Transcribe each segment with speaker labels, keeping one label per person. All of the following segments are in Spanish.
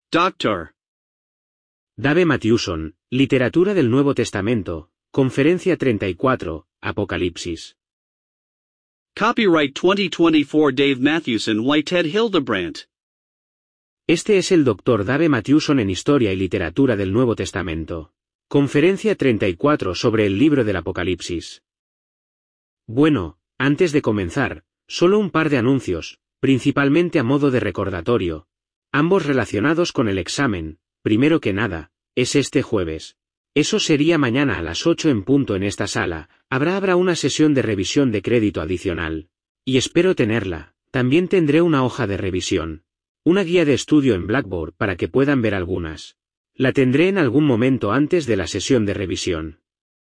Speaker 1: Doctor.
Speaker 2: Dave Matthewson, Literatura del Nuevo Testamento, Conferencia 34, Apocalipsis.
Speaker 1: Copyright 2024 Dave Matthewson Whitehead Hildebrandt.
Speaker 2: Este es el Dr. Dave Matthewson en Historia y Literatura del Nuevo Testamento. Conferencia 34 sobre el libro del Apocalipsis. Bueno, antes de comenzar, solo un par de anuncios, principalmente a modo de recordatorio, ambos relacionados con el examen. Primero que nada, es este jueves. Eso sería mañana a las 8 en punto en esta sala, habrá una sesión de revisión de crédito adicional. Y espero tenerla. También tendré una hoja de revisión. Una guía de estudio en Blackboard para que puedan ver algunas. La tendré en algún momento antes de la sesión de revisión.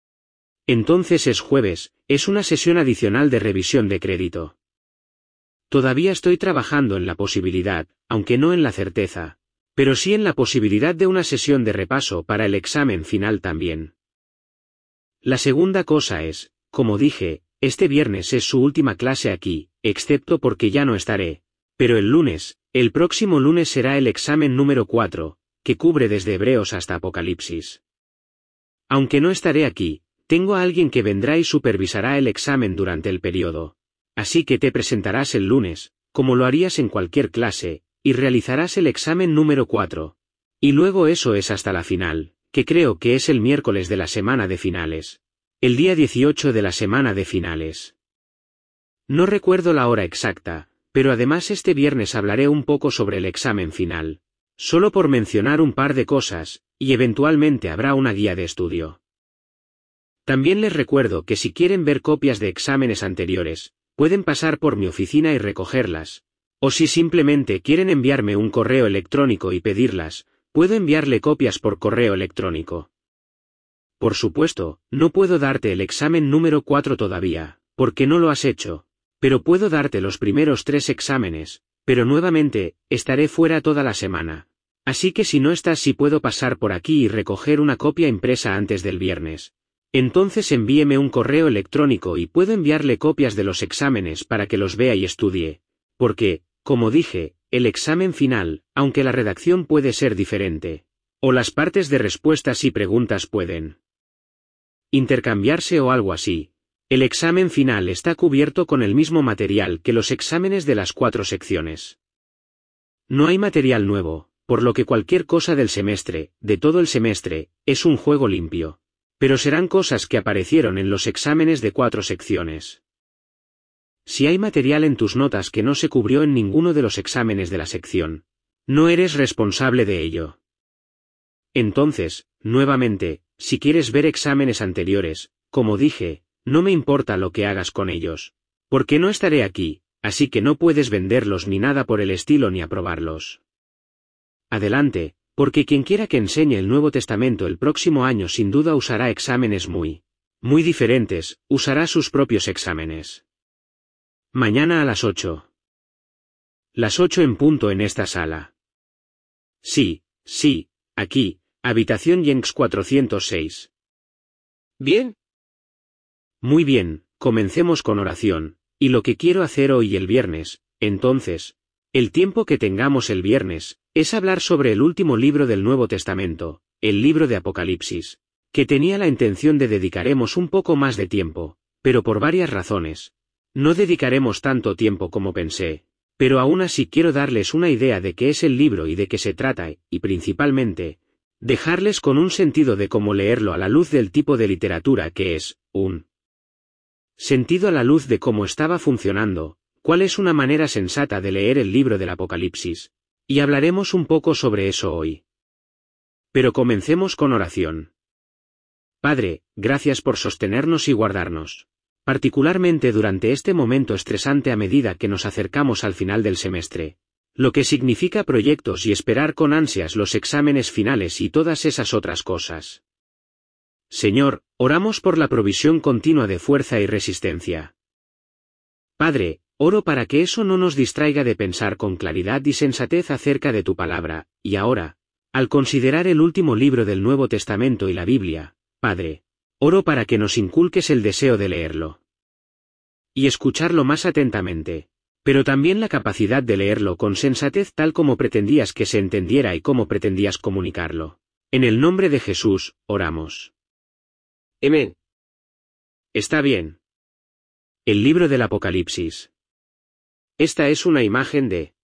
Speaker 2: Entonces es jueves, es una sesión adicional de revisión de crédito. Todavía estoy trabajando en la posibilidad, aunque no en la certeza, pero sí en la posibilidad de una sesión de repaso para el examen final también. La segunda cosa es, como dije, este viernes es su última clase aquí, excepto porque ya no estaré, pero el próximo lunes será el examen número 4, que cubre desde Hebreos hasta Apocalipsis. Aunque no estaré aquí, tengo a alguien que vendrá y supervisará el examen durante el periodo. Así que te presentarás el lunes, como lo harías en cualquier clase, y realizarás el examen número 4. Y luego eso es hasta la final, que creo que es el miércoles de la semana de finales. El día 18 de la semana de finales. No recuerdo la hora exacta, pero además este viernes hablaré un poco sobre el examen final. Solo por mencionar un par de cosas, y eventualmente habrá una guía de estudio. También les recuerdo que si quieren ver copias de exámenes anteriores, pueden pasar por mi oficina y recogerlas. O si simplemente quieren enviarme un correo electrónico y pedirlas, puedo enviarle copias por correo electrónico. Por supuesto, no puedo darte el examen número 4 todavía, porque no lo has hecho, pero puedo darte los primeros 3 exámenes, pero nuevamente, estaré fuera toda la semana. Así que si no estás, sí puedo pasar por aquí y recoger una copia impresa antes del viernes. Entonces envíeme un correo electrónico y puedo enviarle copias de los exámenes para que los vea y estudie. Porque, como dije, el examen final, aunque la redacción puede ser diferente, o las partes de respuestas y preguntas pueden intercambiarse o algo así, el examen final está cubierto con el mismo material que los exámenes de las 4 secciones. No hay material nuevo, por lo que cualquier cosa del semestre, de todo el semestre, es un juego limpio. Pero serán cosas que aparecieron en los exámenes de 4 secciones. Si hay material en tus notas que no se cubrió en ninguno de los exámenes de la sección, no eres responsable de ello. Entonces, nuevamente, si quieres ver exámenes anteriores, como dije, no me importa lo que hagas con ellos, porque no estaré aquí, así que no puedes venderlos ni nada por el estilo ni aprobarlos. Adelante, porque quien quiera que enseñe el Nuevo Testamento el próximo año sin duda usará exámenes muy diferentes, usará sus propios exámenes. Mañana a las 8. Las 8 en punto en esta sala. Sí, aquí, habitación Jenks 406.
Speaker 1: Bien.
Speaker 2: Muy bien, comencemos con oración, y lo que quiero hacer hoy y el viernes, entonces, el tiempo que tengamos el viernes, es hablar sobre el último libro del Nuevo Testamento, el libro de Apocalipsis, que tenía la intención de dedicaremos un poco más de tiempo, pero por varias razones. No dedicaremos tanto tiempo como pensé, pero aún así quiero darles una idea de qué es el libro y de qué se trata, y principalmente, dejarles con un sentido de cómo leerlo a la luz del tipo de literatura que es, un sentido a la luz de cómo estaba funcionando, cuál es una manera sensata de leer el libro del Apocalipsis, y hablaremos un poco sobre eso hoy. Pero comencemos con oración. Padre, gracias por sostenernos y guardarnos, particularmente durante este momento estresante a medida que nos acercamos al final del semestre, lo que significa proyectos y esperar con ansias los exámenes finales y todas esas otras cosas. Señor, oramos por la provisión continua de fuerza y resistencia. Padre, oro para que eso no nos distraiga de pensar con claridad y sensatez acerca de tu palabra, y ahora, al considerar el último libro del Nuevo Testamento y la Biblia, Padre, oro para que nos inculques el deseo de leerlo y escucharlo más atentamente, pero también la capacidad de leerlo con sensatez tal como pretendías que se entendiera y cómo pretendías comunicarlo. En el nombre de Jesús, oramos.
Speaker 1: Amén.
Speaker 2: Está bien. El libro del Apocalipsis. Esta es una imagen de...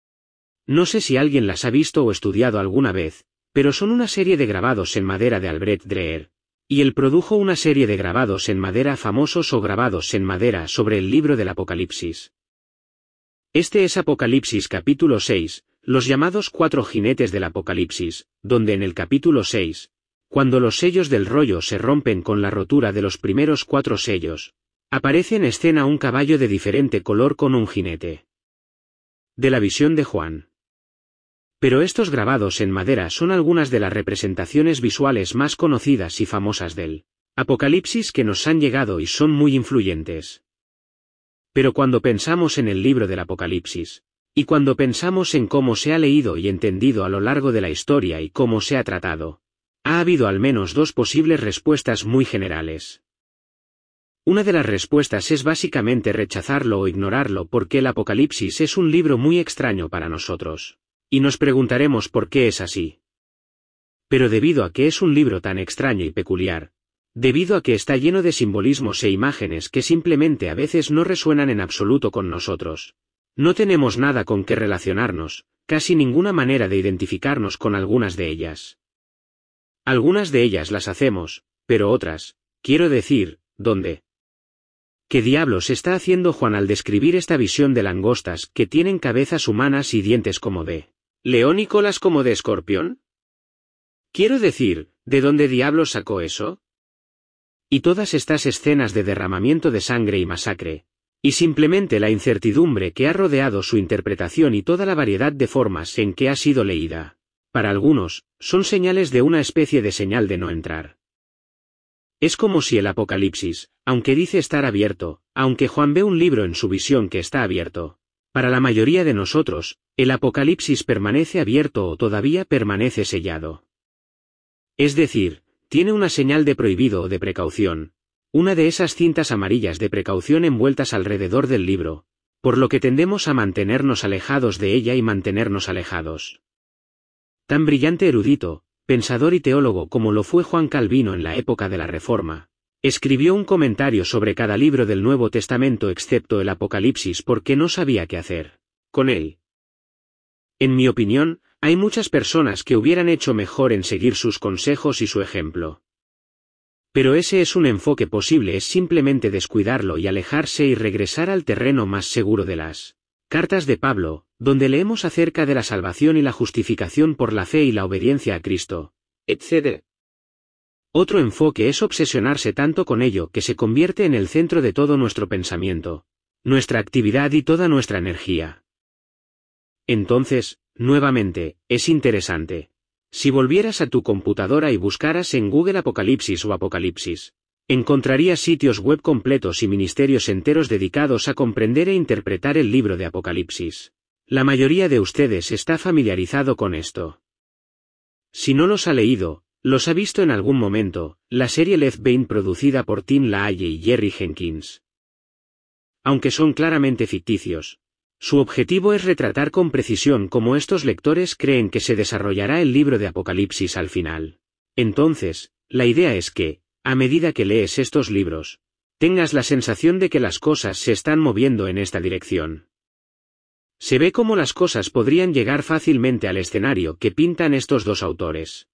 Speaker 2: No sé si alguien las ha visto o estudiado alguna vez, pero son una serie de grabados en madera de Albrecht Dreher, y él produjo una serie de grabados en madera famosos o grabados en madera sobre el libro del Apocalipsis. Este es Apocalipsis capítulo 6, los llamados 4 jinetes del Apocalipsis, donde en el capítulo 6, cuando los sellos del rollo se rompen con la rotura de los primeros 4 sellos, aparece en escena un caballo de diferente color con un jinete. De la visión de Juan. Pero estos grabados en madera son algunas de las representaciones visuales más conocidas y famosas del Apocalipsis que nos han llegado y son muy influyentes. Pero cuando pensamos en el libro del Apocalipsis, y cuando pensamos en cómo se ha leído y entendido a lo largo de la historia y cómo se ha tratado, ha habido al menos 2 posibles respuestas muy generales. Una de las respuestas es básicamente rechazarlo o ignorarlo porque el Apocalipsis es un libro muy extraño para nosotros. Y nos preguntaremos por qué es así. Pero debido a que es un libro tan extraño y peculiar, debido a que está lleno de simbolismos e imágenes que simplemente a veces no resuenan en absoluto con nosotros, no tenemos nada con que relacionarnos, casi ninguna manera de identificarnos con algunas de ellas. Algunas de ellas las hacemos, pero otras, quiero decir, ¿dónde? ¿Qué diablos está haciendo Juan al describir esta visión de langostas que tienen cabezas humanas y dientes como de león y colas como de escorpión? Quiero decir, ¿de dónde diablos sacó eso? Y todas estas escenas de derramamiento de sangre y masacre, y simplemente la incertidumbre que ha rodeado su interpretación y toda la variedad de formas en que ha sido leída, para algunos, son señales de una especie de señal de no entrar. Es como si el Apocalipsis, aunque dice estar abierto, aunque Juan ve un libro en su visión que está abierto, para la mayoría de nosotros, el Apocalipsis permanece abierto o todavía permanece sellado. Es decir, tiene una señal de prohibido o de precaución, una de esas cintas amarillas de precaución envueltas alrededor del libro, por lo que tendemos a mantenernos alejados de ella y mantenernos alejados. Tan brillante erudito, pensador y teólogo como lo fue Juan Calvino en la época de la Reforma, escribió un comentario sobre cada libro del Nuevo Testamento excepto el Apocalipsis porque no sabía qué hacer con él. En mi opinión, hay muchas personas que hubieran hecho mejor en seguir sus consejos y su ejemplo. Pero ese es un enfoque posible, es simplemente descuidarlo y alejarse y regresar al terreno más seguro de las cartas de Pablo, donde leemos acerca de la salvación y la justificación por la fe y la obediencia a Cristo, etc. Otro enfoque es obsesionarse tanto con ello que se convierte en el centro de todo nuestro pensamiento, nuestra actividad y toda nuestra energía. Entonces, nuevamente, es interesante. Si volvieras a tu computadora y buscaras en Google Apocalipsis o Apocalipsis, encontrarías sitios web completos y ministerios enteros dedicados a comprender e interpretar el libro de Apocalipsis. La mayoría de ustedes está familiarizado con esto. Si no los ha leído, los ha visto en algún momento, la serie Left Behind producida por Tim LaHaye y Jerry Jenkins. Aunque son claramente ficticios, su objetivo es retratar con precisión cómo estos lectores creen que se desarrollará el libro de Apocalipsis al final. Entonces, la idea es que, a medida que lees estos libros, tengas la sensación de que las cosas se están moviendo en esta dirección. Se ve cómo las cosas podrían llegar fácilmente al escenario que pintan estos dos autores.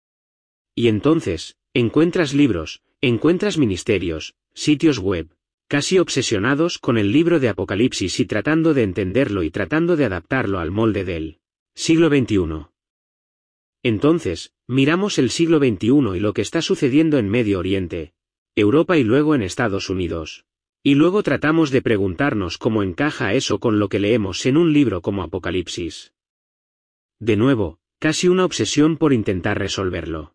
Speaker 2: Y entonces, encuentras libros, encuentras ministerios, sitios web, casi obsesionados con el libro de Apocalipsis y tratando de entenderlo y tratando de adaptarlo al molde del siglo XXI. Entonces, miramos el siglo XXI y lo que está sucediendo en Medio Oriente, Europa y luego en Estados Unidos. Y luego tratamos de preguntarnos cómo encaja eso con lo que leemos en un libro como Apocalipsis. De nuevo, casi una obsesión por intentar resolverlo.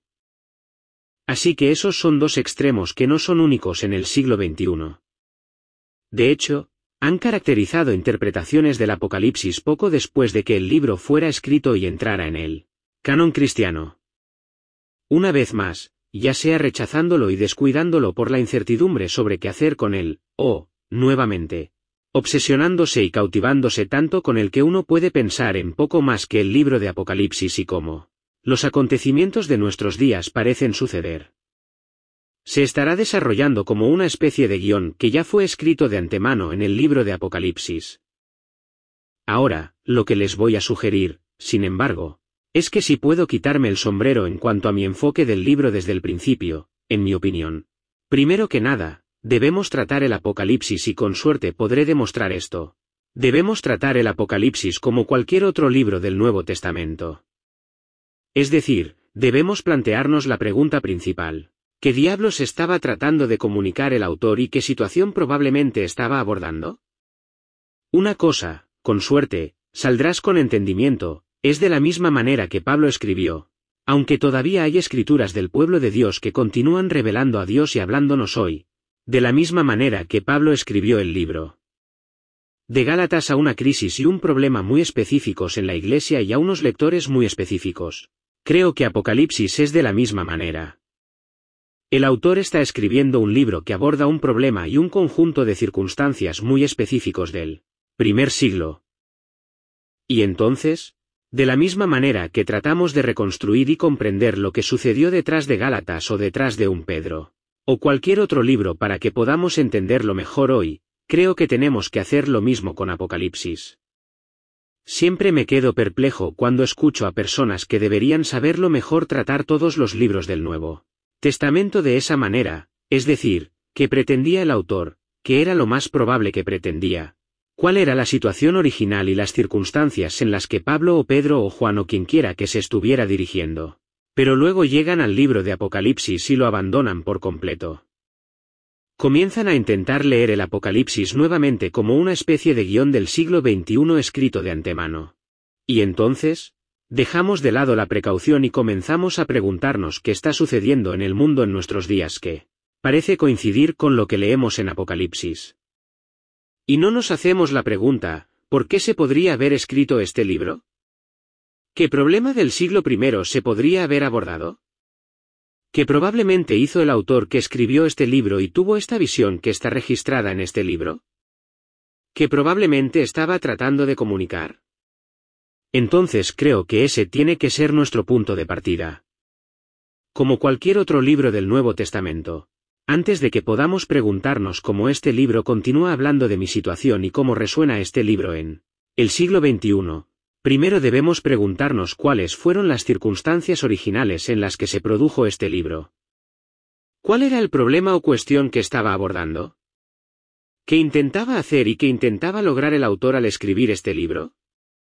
Speaker 2: Así que esos son dos extremos que no son únicos en el siglo XXI. De hecho, han caracterizado interpretaciones del Apocalipsis poco después de que el libro fuera escrito y entrara en el canon cristiano. Una vez más, ya sea rechazándolo y descuidándolo por la incertidumbre sobre qué hacer con él, o, nuevamente, obsesionándose y cautivándose tanto con el que uno puede pensar en poco más que el libro de Apocalipsis y cómo los acontecimientos de nuestros días parecen suceder. Se estará desarrollando como una especie de guión que ya fue escrito de antemano en el libro de Apocalipsis. Ahora, lo que les voy a sugerir, sin embargo, es que si puedo quitarme el sombrero en cuanto a mi enfoque del libro desde el principio, en mi opinión. Primero que nada, debemos tratar el Apocalipsis y con suerte podré demostrar esto. Debemos tratar el Apocalipsis como cualquier otro libro del Nuevo Testamento. Es decir, debemos plantearnos la pregunta principal. ¿Qué diablos estaba tratando de comunicar el autor y qué situación probablemente estaba abordando? Una cosa, con suerte, saldrás con entendimiento, es de la misma manera que Pablo escribió. Aunque todavía hay escrituras del pueblo de Dios que continúan revelando a Dios y hablándonos hoy, de la misma manera que Pablo escribió el libro de Gálatas a una crisis y un problema muy específicos en la iglesia y a unos lectores muy específicos. Creo que Apocalipsis es de la misma manera. El autor está escribiendo un libro que aborda un problema y un conjunto de circunstancias muy específicos del primer siglo. Y entonces, de la misma manera que tratamos de reconstruir y comprender lo que sucedió detrás de Gálatas o detrás de un Pedro, o cualquier otro libro para que podamos entenderlo mejor hoy, creo que tenemos que hacer lo mismo con Apocalipsis. Siempre me quedo perplejo cuando escucho a personas que deberían saberlo mejor tratar todos los libros del Nuevo Testamento de esa manera, es decir, que pretendía el autor, que era lo más probable que pretendía. ¿Cuál era la situación original y las circunstancias en las que Pablo o Pedro o Juan o quienquiera que se estuviera dirigiendo? Pero luego llegan al libro de Apocalipsis y lo abandonan por completo. Comienzan a intentar leer el Apocalipsis nuevamente como una especie de guión del siglo XXI escrito de antemano. Y entonces, dejamos de lado la precaución y comenzamos a preguntarnos qué está sucediendo en el mundo en nuestros días que parece coincidir con lo que leemos en Apocalipsis. Y no nos hacemos la pregunta, ¿por qué se podría haber escrito este libro? ¿Qué problema del siglo I se podría haber abordado? ¿Qué probablemente hizo el autor que escribió este libro y tuvo esta visión que está registrada en este libro? ¿Qué probablemente estaba tratando de comunicar? Entonces creo que ese tiene que ser nuestro punto de partida. Como cualquier otro libro del Nuevo Testamento, antes de que podamos preguntarnos cómo este libro continúa hablando de mi situación y cómo resuena este libro en el siglo XXI, primero debemos preguntarnos cuáles fueron las circunstancias originales en las que se produjo este libro. ¿Cuál era el problema o cuestión que estaba abordando? ¿Qué intentaba hacer y qué intentaba lograr el autor al escribir este libro?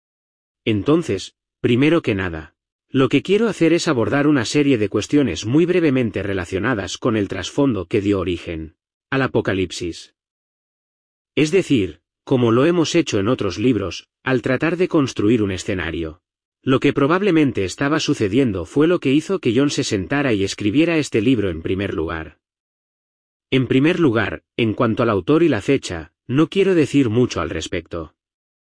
Speaker 2: Entonces, primero que nada, lo que quiero hacer es abordar una serie de cuestiones muy brevemente relacionadas con el trasfondo que dio origen al Apocalipsis. Es decir, como lo hemos hecho en otros libros, al tratar de construir un escenario. Lo que probablemente estaba sucediendo fue lo que hizo que John se sentara y escribiera este libro en primer lugar. En primer lugar, en cuanto al autor y la fecha, no quiero decir mucho al respecto.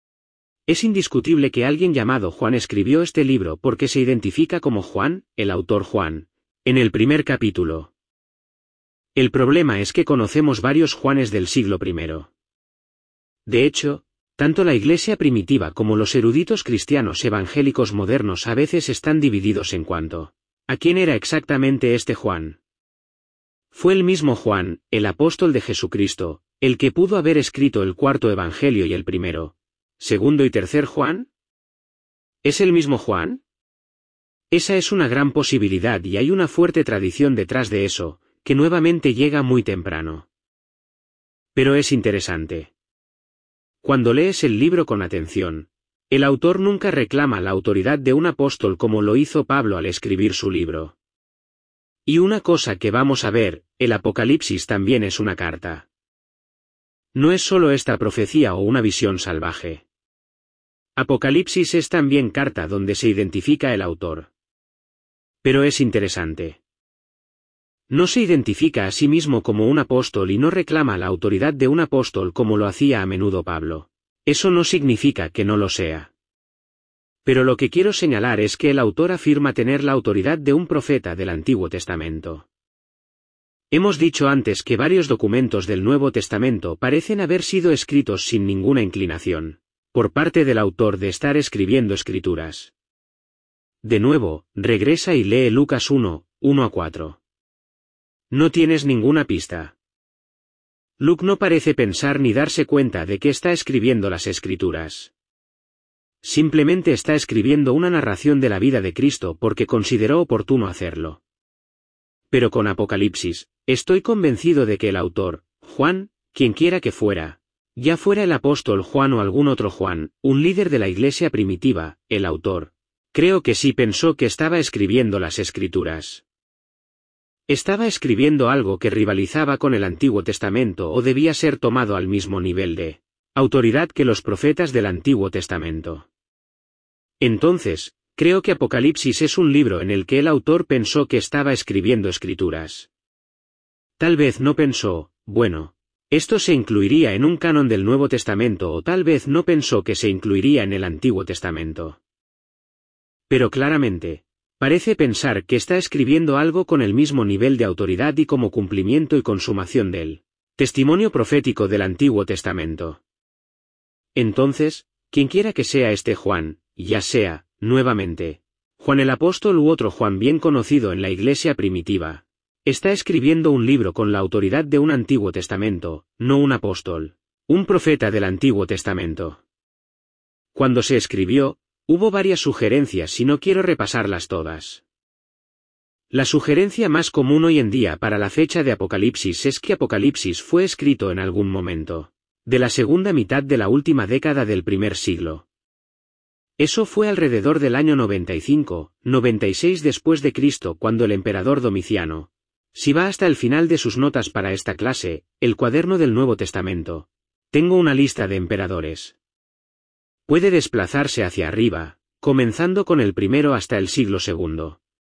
Speaker 2: Es indiscutible que alguien llamado Juan escribió este libro porque se identifica como Juan, el autor Juan, en el primer capítulo. El problema es que conocemos varios Juanes del siglo I. De hecho, tanto la Iglesia primitiva como los eruditos cristianos evangélicos modernos a veces están divididos en cuanto a quién era exactamente este Juan. Fue el mismo Juan, el apóstol de Jesucristo, el que pudo haber escrito el cuarto evangelio y el primero, segundo y tercer Juan. ¿Es el mismo Juan? Esa es una gran posibilidad y hay una fuerte tradición detrás de eso, que nuevamente llega muy temprano. Pero es interesante. Cuando lees el libro con atención, el autor nunca reclama la autoridad de un apóstol como lo hizo Pablo al escribir su libro. Y una cosa que vamos a ver, el Apocalipsis también es una carta. No es solo esta profecía o una visión salvaje. Apocalipsis es también carta donde se identifica el autor. Pero es interesante. No se identifica a sí mismo como un apóstol y no reclama la autoridad de un apóstol como lo hacía a menudo Pablo. Eso no significa que no lo sea. Pero lo que quiero señalar es que el autor afirma tener la autoridad de un profeta del Antiguo Testamento. Hemos dicho antes que varios documentos del Nuevo Testamento parecen haber sido escritos sin ninguna inclinación, por parte del autor de estar escribiendo escrituras. De nuevo, regresa y lee Lucas 1, 1-4. No tienes ninguna pista. Luke no parece pensar ni darse cuenta de que está escribiendo las escrituras. Simplemente está escribiendo una narración de la vida de Cristo porque consideró oportuno hacerlo. Pero con Apocalipsis, estoy convencido de que el autor, Juan, quienquiera que fuera, ya fuera el apóstol Juan o algún otro Juan, un líder de la iglesia primitiva, el autor, creo que sí pensó que estaba escribiendo las escrituras. Estaba escribiendo algo que rivalizaba con el Antiguo Testamento o debía ser tomado al mismo nivel de autoridad que los profetas del Antiguo Testamento. Entonces, creo que Apocalipsis es un libro en el que el autor pensó que estaba escribiendo escrituras. Tal vez no pensó, bueno, esto se incluiría en un canon del Nuevo Testamento o tal vez no pensó que se incluiría en el Antiguo Testamento. Pero claramente, parece pensar que está escribiendo algo con el mismo nivel de autoridad y como cumplimiento y consumación del testimonio profético del Antiguo Testamento. Entonces, quienquiera que sea este Juan, ya sea, nuevamente, Juan el apóstol u otro Juan bien conocido en la iglesia primitiva, está escribiendo un libro con la autoridad de un Antiguo Testamento, no un apóstol, un profeta del Antiguo Testamento. Cuando se escribió, hubo varias sugerencias y no quiero repasarlas todas. La sugerencia más común hoy en día para la fecha de Apocalipsis es que Apocalipsis fue escrito en algún momento de la segunda mitad de la última década del primer siglo. Eso fue alrededor del año 95, 96 después de Cristo cuando el emperador Domiciano, si va hasta el final de sus notas para esta clase, el cuaderno del Nuevo Testamento, tengo una lista de emperadores. Puede desplazarse hacia arriba, comenzando con el primero hasta el siglo II.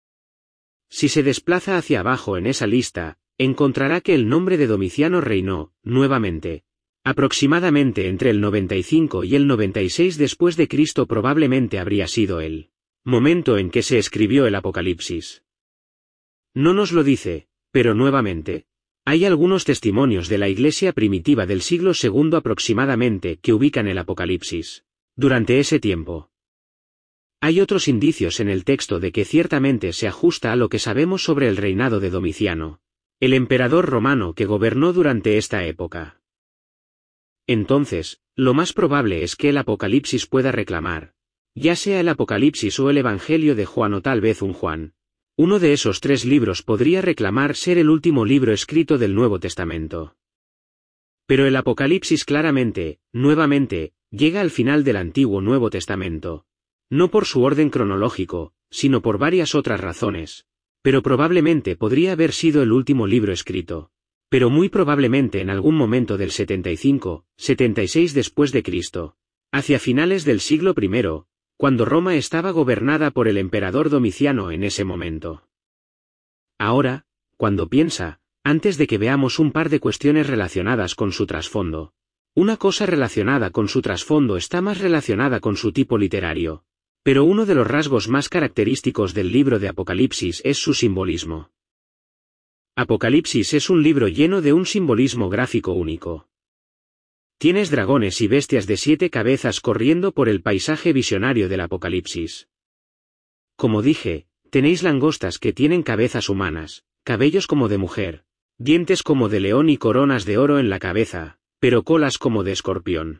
Speaker 2: Si se desplaza hacia abajo en esa lista, encontrará que el nombre de Domiciano reinó, nuevamente, aproximadamente entre el 95 y el 96 después de Cristo probablemente habría sido el momento en que se escribió el Apocalipsis. No nos lo dice, pero nuevamente, hay algunos testimonios de la iglesia primitiva del siglo II aproximadamente que ubican el Apocalipsis durante ese tiempo. Hay otros indicios en el texto de que ciertamente se ajusta a lo que sabemos sobre el reinado de Domiciano, el emperador romano que gobernó durante esta época. Entonces, lo más probable es que el Apocalipsis pueda reclamar, ya sea el Apocalipsis o el Evangelio de Juan o tal vez un Juan. Uno de esos tres libros podría reclamar ser el último libro escrito del Nuevo Testamento. Pero el Apocalipsis claramente, nuevamente, llega al final del Antiguo Nuevo Testamento. No por su orden cronológico, sino por varias otras razones. Pero probablemente podría haber sido el último libro escrito. Pero muy probablemente en algún momento del 75, 76 después de Cristo, hacia finales del siglo I, cuando Roma estaba gobernada por el emperador Domiciano en ese momento. Ahora, cuando piensa, antes de que veamos un par de cuestiones relacionadas con su trasfondo, una cosa relacionada con su trasfondo está más relacionada con su tipo literario, pero uno de los rasgos más característicos del libro de Apocalipsis es su simbolismo. Apocalipsis es un libro lleno de un simbolismo gráfico único. Tienes dragones y bestias de 7 cabezas corriendo por el paisaje visionario del Apocalipsis. Como dije, tenéis langostas que tienen cabezas humanas, cabellos como de mujer, dientes como de león y coronas de oro en la cabeza, pero colas como de escorpión.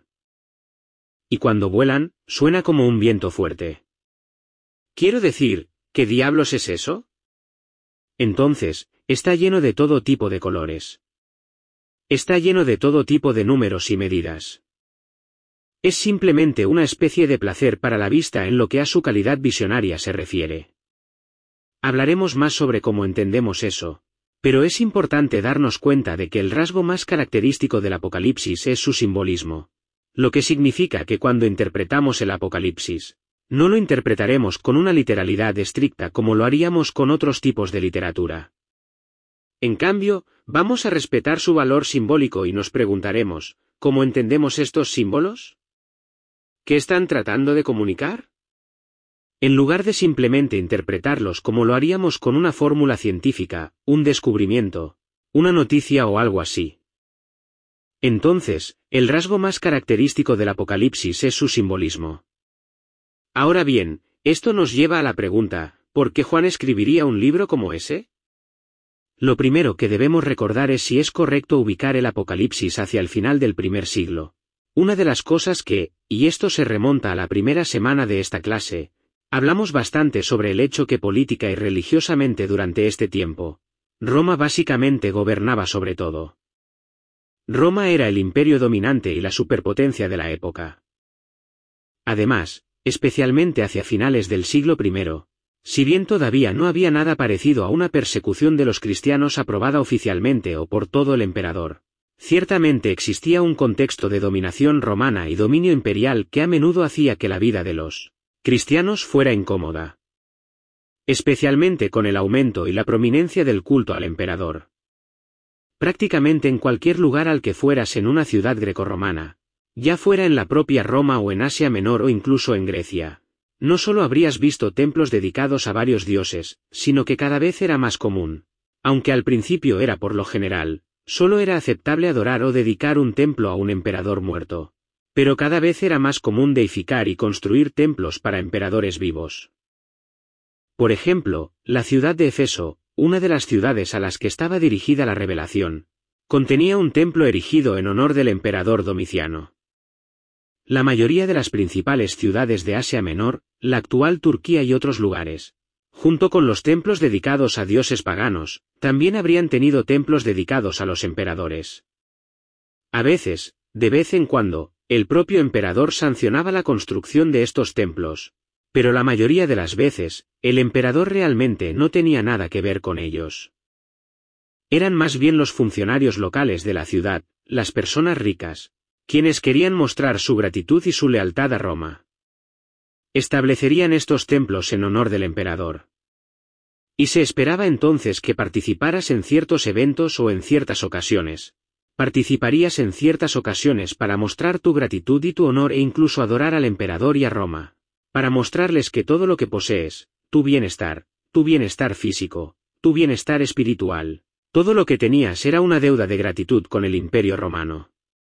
Speaker 2: Y cuando vuelan, suena como un viento fuerte. Quiero decir, ¿qué diablos es eso? Entonces, está lleno de todo tipo de colores. Está lleno de todo tipo de números y medidas. Es simplemente una especie de placer para la vista en lo que a su calidad visionaria se refiere. Hablaremos más sobre cómo entendemos eso, pero es importante darnos cuenta de que el rasgo más característico del Apocalipsis es su simbolismo, lo que significa que cuando interpretamos el Apocalipsis, no lo interpretaremos con una literalidad estricta como lo haríamos con otros tipos de literatura. En cambio, vamos a respetar su valor simbólico y nos preguntaremos, ¿cómo entendemos estos símbolos? ¿Qué están tratando de comunicar? En lugar de simplemente interpretarlos como lo haríamos con una fórmula científica, un descubrimiento, una noticia o algo así. Entonces, el rasgo más característico del Apocalipsis es su simbolismo. Ahora bien, esto nos lleva a la pregunta, ¿por qué Juan escribiría un libro como ese? Lo primero que debemos recordar es si es correcto ubicar el Apocalipsis hacia el final del primer siglo. Una de las cosas que, y esto se remonta a la primera semana de esta clase, hablamos bastante sobre el hecho que política y religiosamente durante este tiempo, Roma básicamente gobernaba sobre todo. Roma era el imperio dominante y la superpotencia de la época. Además, especialmente hacia finales del siglo I, si bien todavía no había nada parecido a una persecución de los cristianos aprobada oficialmente o por todo el emperador, ciertamente existía un contexto de dominación romana y dominio imperial que a menudo hacía que la vida de los cristianos fuera incómoda. Especialmente con el aumento y la prominencia del culto al emperador. Prácticamente en cualquier lugar al que fueras en una ciudad grecorromana, ya fuera en la propia Roma o en Asia Menor o incluso en Grecia, no solo habrías visto templos dedicados a varios dioses, sino que cada vez era más común, aunque al principio era por lo general, solo era aceptable adorar o dedicar un templo a un emperador muerto, pero cada vez era más común deificar y construir templos para emperadores vivos. Por ejemplo, la ciudad de Éfeso, una de las ciudades a las que estaba dirigida la revelación, contenía un templo erigido en honor del emperador Domiciano. La mayoría de las principales ciudades de Asia Menor, la actual Turquía y otros lugares, junto con los templos dedicados a dioses paganos, también habrían tenido templos dedicados a los emperadores. A veces, de vez en cuando, el propio emperador sancionaba la construcción de estos templos, pero la mayoría de las veces, el emperador realmente no tenía nada que ver con ellos. Eran más bien los funcionarios locales de la ciudad, las personas ricas, quienes querían mostrar su gratitud y su lealtad a Roma. Establecerían estos templos en honor del emperador. Y se esperaba entonces que participaras en ciertos eventos o en ciertas ocasiones. Participarías en ciertas ocasiones para mostrar tu gratitud y tu honor e incluso adorar al emperador y a Roma. Para mostrarles que todo lo que posees, tu bienestar físico, tu bienestar espiritual, todo lo que tenías era una deuda de gratitud con el Imperio Romano.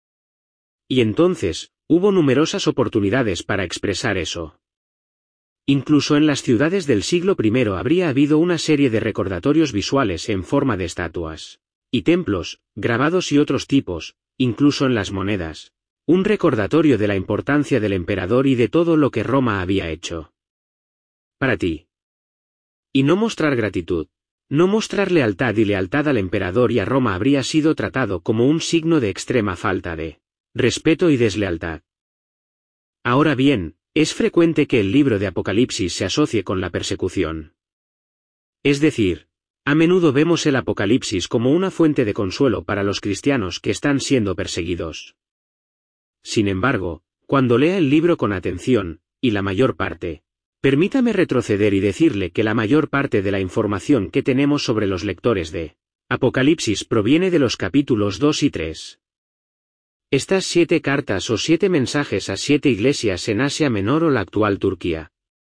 Speaker 2: Y entonces, hubo numerosas oportunidades para expresar eso. Incluso en las ciudades del siglo I habría habido una serie de recordatorios visuales en forma de estatuas, y templos, grabados y otros tipos, incluso en las monedas. Un recordatorio de la importancia del emperador y de todo lo que Roma había hecho. Para ti. Y no mostrar gratitud, no mostrar lealtad y lealtad al emperador y a Roma habría sido tratado como un signo de extrema falta de respeto y deslealtad. Ahora bien, es frecuente que el libro de Apocalipsis se asocie con la persecución. Es decir, a menudo vemos el Apocalipsis como una fuente de consuelo para los cristianos que están siendo perseguidos. Sin embargo, cuando lea el libro con atención, y la mayor parte, permítame retroceder y decirle que la mayor parte de la información que tenemos sobre los lectores de Apocalipsis proviene de los capítulos 2 y 3. Estas 7 cartas o 7 mensajes a 7 iglesias en Asia Menor o la actual Turquía.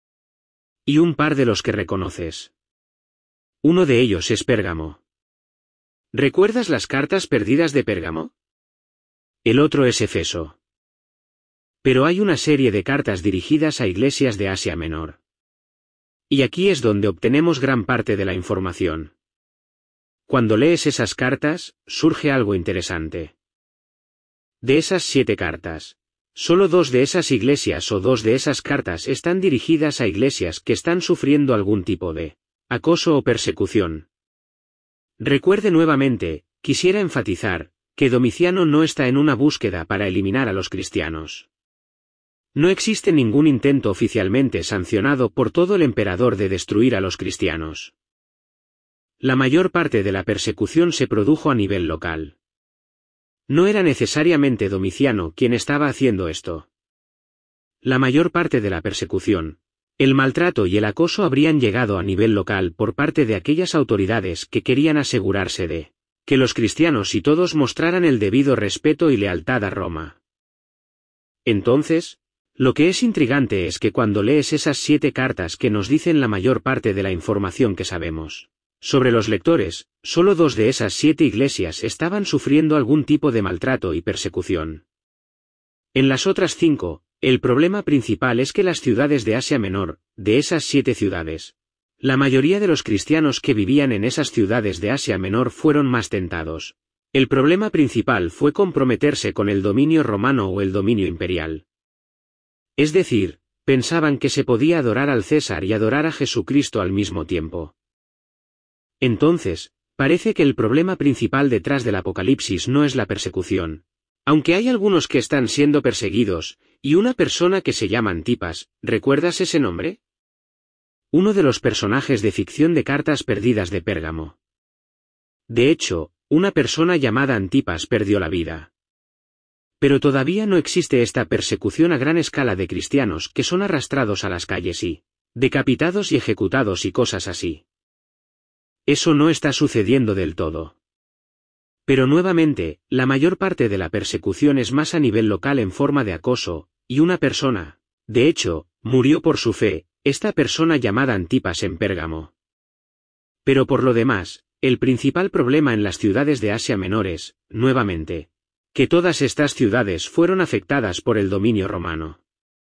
Speaker 2: Y un par de los que reconoces. Uno de ellos es Pérgamo. ¿Recuerdas las cartas perdidas de Pérgamo? El otro es Éfeso. Pero hay una serie de cartas dirigidas a iglesias de Asia Menor. Y aquí es donde obtenemos gran parte de la información. Cuando lees esas cartas, surge algo interesante. De esas 7 cartas, solo 2 de esas iglesias o 2 de esas cartas están dirigidas a iglesias que están sufriendo algún tipo de acoso o persecución. Recuerde nuevamente, quisiera enfatizar, que Domiciano no está en una búsqueda para eliminar a los cristianos. No existe ningún intento oficialmente sancionado por todo el emperador de destruir a los cristianos. La mayor parte de la persecución se produjo a nivel local. No era necesariamente Domiciano quien estaba haciendo esto. La mayor parte de la persecución, el maltrato y el acoso habrían llegado a nivel local por parte de aquellas autoridades que querían asegurarse de que los cristianos y todos mostraran el debido respeto y lealtad a Roma. Entonces, lo que es intrigante es que cuando lees esas 7 cartas que nos dicen la mayor parte de la información que sabemos Sobre los lectores, solo 2 de esas 7 iglesias estaban sufriendo algún tipo de maltrato y persecución. En las otras 5, el problema principal es que las ciudades de Asia Menor, de esas 7 ciudades, la mayoría de los cristianos que vivían en esas ciudades de Asia Menor fueron más tentados. El problema principal fue comprometerse con el dominio romano o el dominio imperial. Es decir, pensaban que se podía adorar al César y adorar a Jesucristo al mismo tiempo. Entonces, parece que el problema principal detrás del Apocalipsis no es la persecución. Aunque hay algunos que están siendo perseguidos, y una persona que se llama Antipas, ¿recuerdas ese nombre? Uno de los personajes de ficción de Cartas Perdidas de Pérgamo. De hecho, una persona llamada Antipas perdió la vida. Pero todavía no existe esta persecución a gran escala de cristianos que son arrastrados a las calles y decapitados y ejecutados y cosas así. Eso no está sucediendo del todo. Pero nuevamente, la mayor parte de la persecución es más a nivel local en forma de acoso, y una persona, de hecho, murió por su fe, esta persona llamada Antipas en Pérgamo. Pero por lo demás, el principal problema en las ciudades de Asia Menor es, nuevamente, que todas estas ciudades fueron afectadas por el dominio romano.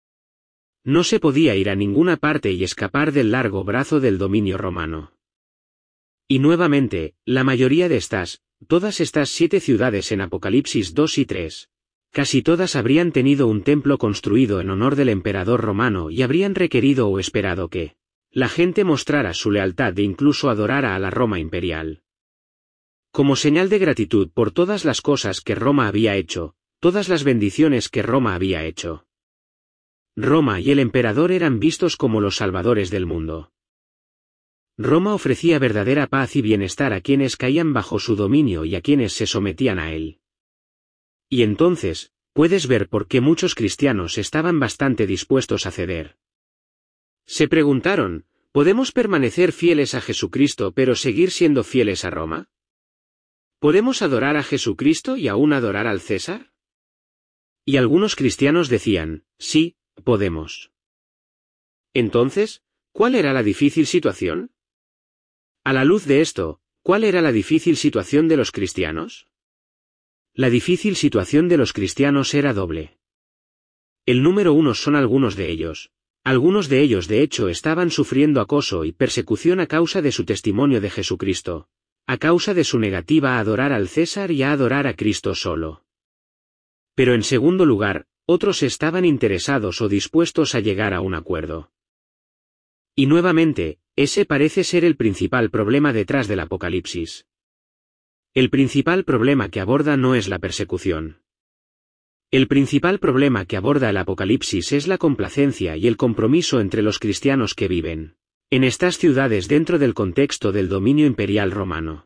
Speaker 2: No se podía ir a ninguna parte y escapar del largo brazo del dominio romano. Y nuevamente, la mayoría de todas estas 7 ciudades en Apocalipsis 2 y 3, casi todas habrían tenido un templo construido en honor del emperador romano y habrían requerido o esperado que la gente mostrara su lealtad e incluso adorara a la Roma imperial. Como señal de gratitud por todas las cosas que Roma había hecho, todas las bendiciones que Roma había hecho. Roma y el emperador eran vistos como los salvadores del mundo. Roma ofrecía verdadera paz y bienestar a quienes caían bajo su dominio y a quienes se sometían a él. Y entonces, puedes ver por qué muchos cristianos estaban bastante dispuestos a ceder. Se preguntaron, ¿podemos permanecer fieles a Jesucristo pero seguir siendo fieles a Roma? ¿Podemos adorar a Jesucristo y aún adorar al César? Y algunos cristianos decían, sí, podemos. Entonces, ¿cuál era la difícil situación? A la luz de esto, ¿cuál era la difícil situación de los cristianos? La difícil situación de los cristianos era doble. El número 1 son algunos de ellos. Algunos de ellos de hecho estaban sufriendo acoso y persecución a causa de su testimonio de Jesucristo, a causa de su negativa a adorar al César y a adorar a Cristo solo. Pero en segundo lugar, otros estaban interesados o dispuestos a llegar a un acuerdo. Y nuevamente, ese parece ser el principal problema detrás del Apocalipsis. El principal problema que aborda no es la persecución. El principal problema que aborda el Apocalipsis es la complacencia y el compromiso entre los cristianos que viven en estas ciudades dentro del contexto del dominio imperial romano.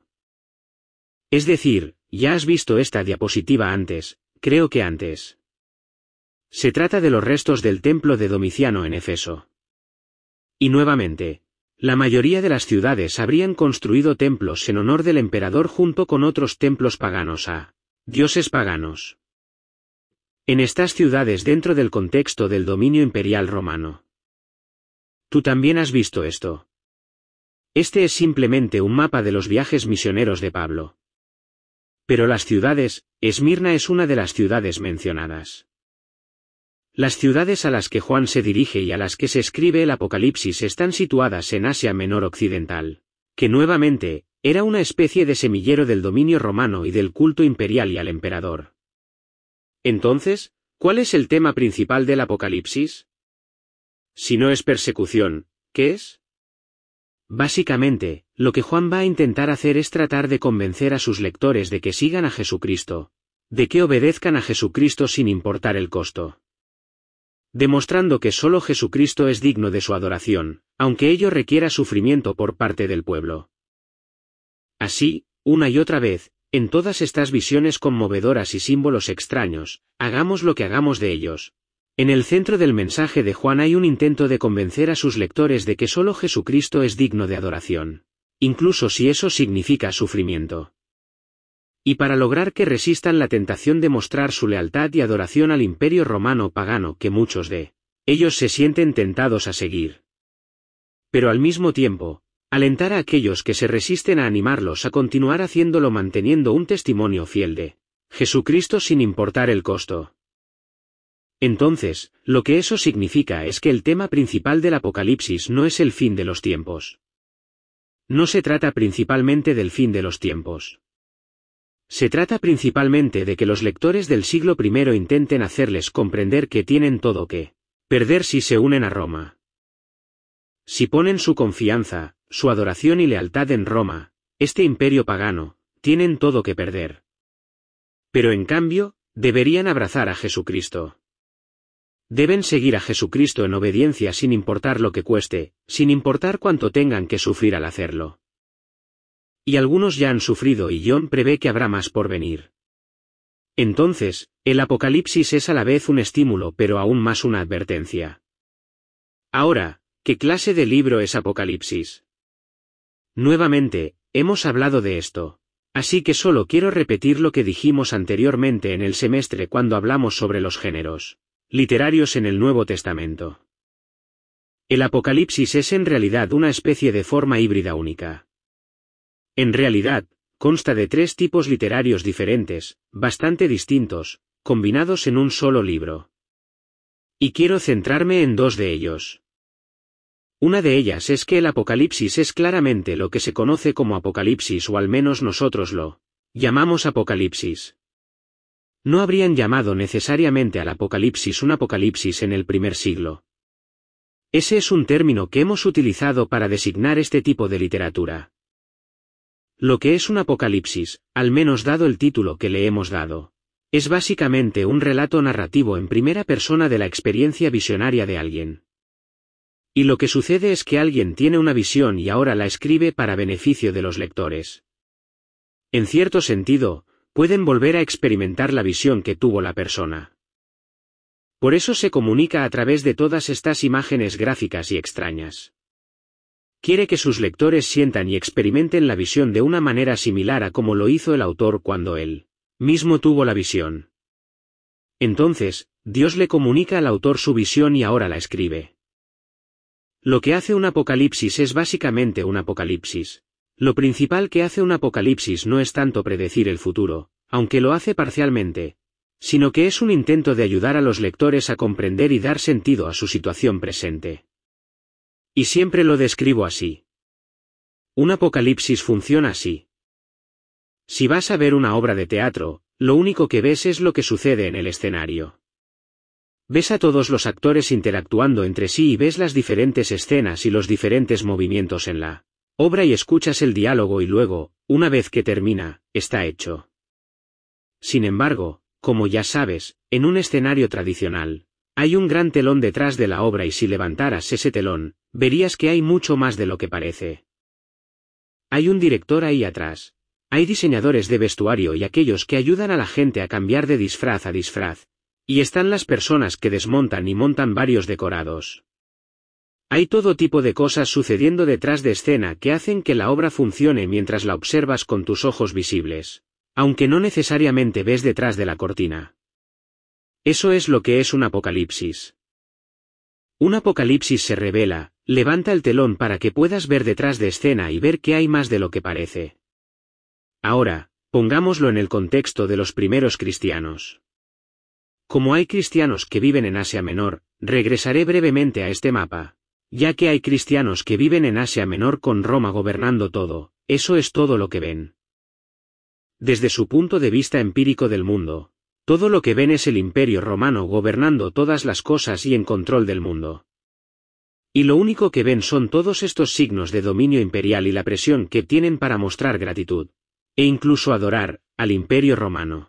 Speaker 2: Es decir, ya has visto esta diapositiva antes, creo que antes. Se trata de los restos del templo de Domiciano en Éfeso. Y nuevamente, la mayoría de las ciudades habrían construido templos en honor del emperador junto con otros templos paganos a dioses paganos. En estas ciudades dentro del contexto del dominio imperial romano. Tú también has visto esto. Este es simplemente un mapa de los viajes misioneros de Pablo. Pero las ciudades, Esmirna es una de las ciudades mencionadas. Las ciudades a las que Juan se dirige y a las que se escribe el Apocalipsis están situadas en Asia Menor Occidental, que nuevamente, era una especie de semillero del dominio romano y del culto imperial y al emperador. Entonces, ¿cuál es el tema principal del Apocalipsis? Si no es persecución, ¿qué es? Básicamente, lo que Juan va a intentar hacer es tratar de convencer a sus lectores de que sigan a Jesucristo, de que obedezcan a Jesucristo sin importar el costo. Demostrando que solo Jesucristo es digno de su adoración, aunque ello requiera sufrimiento por parte del pueblo. Así, una y otra vez, en todas estas visiones conmovedoras y símbolos extraños, hagamos lo que hagamos de ellos. En el centro del mensaje de Juan hay un intento de convencer a sus lectores de que solo Jesucristo es digno de adoración, incluso si eso significa sufrimiento. Y para lograr que resistan la tentación de mostrar su lealtad y adoración al imperio romano pagano que muchos de ellos se sienten tentados a seguir. Pero al mismo tiempo, Alentar a aquellos que se resisten a animarlos a continuar haciéndolo manteniendo un testimonio fiel de Jesucristo sin importar el costo. Entonces, lo que eso significa es que el tema principal del Apocalipsis no es el fin de los tiempos. No se trata principalmente del fin de los tiempos. Se trata principalmente de que los lectores del siglo I intenten hacerles comprender que tienen todo que perder si se unen a Roma. Si ponen su confianza, su adoración y lealtad en Roma, este imperio pagano, tienen todo que perder. Pero en cambio, deberían abrazar a Jesucristo. Deben seguir a Jesucristo en obediencia sin importar lo que cueste, sin importar cuánto tengan que sufrir al hacerlo. Y algunos ya han sufrido y John prevé que habrá más por venir. Entonces, el Apocalipsis es a la vez un estímulo pero aún más una advertencia. Ahora, ¿qué clase de libro es Apocalipsis? Nuevamente, hemos hablado de esto, así que solo quiero repetir lo que dijimos anteriormente en el semestre cuando hablamos sobre los géneros literarios en el Nuevo Testamento. El Apocalipsis es en realidad una especie de forma híbrida única. En realidad, consta de 3 tipos literarios diferentes, bastante distintos, combinados en un solo libro. Y quiero centrarme en 2 de ellos. Una de ellas es que el Apocalipsis es claramente lo que se conoce como Apocalipsis o al menos nosotros lo llamamos Apocalipsis. No habrían llamado necesariamente al Apocalipsis un Apocalipsis en el primer siglo. Ese es un término que hemos utilizado para designar este tipo de literatura. Lo que es un Apocalipsis, al menos dado el título que le hemos dado, es básicamente un relato narrativo en primera persona de la experiencia visionaria de alguien. Y lo que sucede es que alguien tiene una visión y ahora la escribe para beneficio de los lectores. En cierto sentido, pueden volver a experimentar la visión que tuvo la persona. Por eso se comunica a través de todas estas imágenes gráficas y extrañas. Quiere que sus lectores sientan y experimenten la visión de una manera similar a como lo hizo el autor cuando él mismo tuvo la visión. Entonces, Dios le comunica al autor su visión y ahora la escribe. Lo que hace un apocalipsis es básicamente un apocalipsis. Lo principal que hace un apocalipsis no es tanto predecir el futuro, aunque lo hace parcialmente, sino que es un intento de ayudar a los lectores a comprender y dar sentido a su situación presente. Y siempre lo describo así. Un apocalipsis funciona así. Si vas a ver una obra de teatro, lo único que ves es lo que sucede en el escenario. Ves a todos los actores interactuando entre sí y ves las diferentes escenas y los diferentes movimientos en la obra y escuchas el diálogo y luego, una vez que termina, está hecho. Sin embargo, como ya sabes, en un escenario tradicional, hay un gran telón detrás de la obra y si levantaras ese telón, verías que hay mucho más de lo que parece. Hay un director ahí atrás. Hay diseñadores de vestuario y aquellos que ayudan a la gente a cambiar de disfraz a disfraz. Y están las personas que desmontan y montan varios decorados. Hay todo tipo de cosas sucediendo detrás de escena que hacen que la obra funcione mientras la observas con tus ojos visibles, aunque no necesariamente ves detrás de la cortina. Eso es lo que es un apocalipsis. Un apocalipsis se revela, levanta el telón para que puedas ver detrás de escena y ver que hay más de lo que parece. Ahora, pongámoslo en el contexto de los primeros cristianos. Como hay cristianos que viven en Asia Menor, regresaré brevemente a este mapa. Ya que hay cristianos que viven en Asia Menor con Roma gobernando todo, eso es todo lo que ven. Desde su punto de vista empírico del mundo, todo lo que ven es el Imperio Romano gobernando todas las cosas y en control del mundo. Y lo único que ven son todos estos signos de dominio imperial y la presión que tienen para mostrar gratitud, e incluso adorar, al Imperio Romano.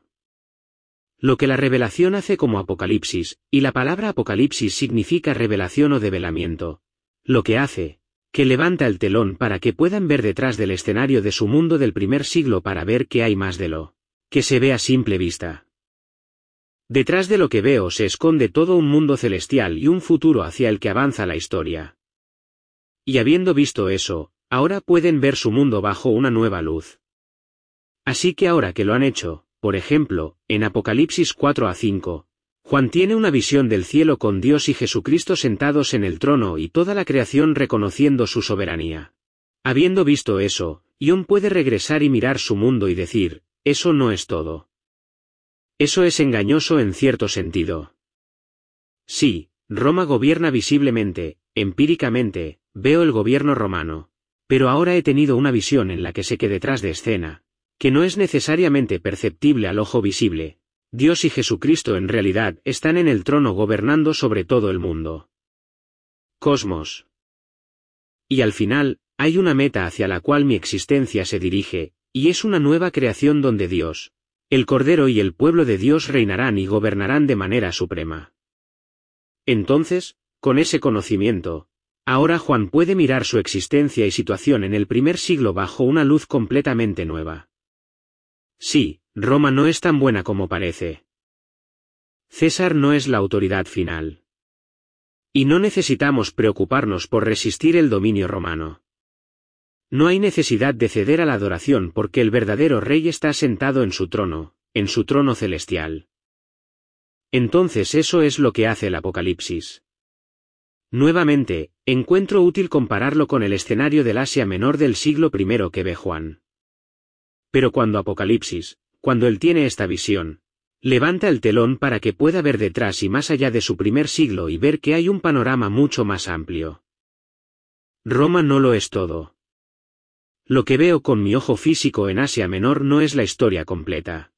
Speaker 2: Lo que la revelación hace como apocalipsis, y la palabra apocalipsis significa revelación o develamiento. Lo que hace, que levanta el telón para que puedan ver detrás del escenario de su mundo del primer siglo para ver que hay más de lo que se ve a simple vista. Detrás de lo que veo se esconde todo un mundo celestial y un futuro hacia el que avanza la historia. Y habiendo visto eso, ahora pueden ver su mundo bajo una nueva luz. Así que ahora que lo han hecho, por ejemplo, en Apocalipsis 4 a 5, Juan tiene una visión del cielo con Dios y Jesucristo sentados en el trono y toda la creación reconociendo su soberanía. Habiendo visto eso, John puede regresar y mirar su mundo y decir, eso no es todo. Eso es engañoso en cierto sentido. Sí, Roma gobierna visiblemente, empíricamente, veo el gobierno romano. Pero ahora he tenido una visión en la que sé que detrás de escena, que no es necesariamente perceptible al ojo visible, Dios y Jesucristo en realidad están en el trono gobernando sobre todo el mundo. Cosmos. Y al final, hay una meta hacia la cual mi existencia se dirige, y es una nueva creación donde Dios, el Cordero y el pueblo de Dios reinarán y gobernarán de manera suprema. Entonces, con ese conocimiento, ahora Juan puede mirar su existencia y situación en el primer siglo bajo una luz completamente nueva. Sí, Roma no es tan buena como parece. César no es la autoridad final. Y no necesitamos preocuparnos por resistir el dominio romano. No hay necesidad de ceder a la adoración porque el verdadero rey está sentado en su trono celestial. Entonces eso es lo que hace el Apocalipsis. Nuevamente, encuentro útil compararlo con el escenario del Asia Menor del siglo I que ve Juan. Pero cuando él tiene esta visión, levanta el telón para que pueda ver detrás y más allá de su primer siglo y ver que hay un panorama mucho más amplio. Roma no lo es todo. Lo que veo con mi ojo físico en Asia Menor no es la historia completa.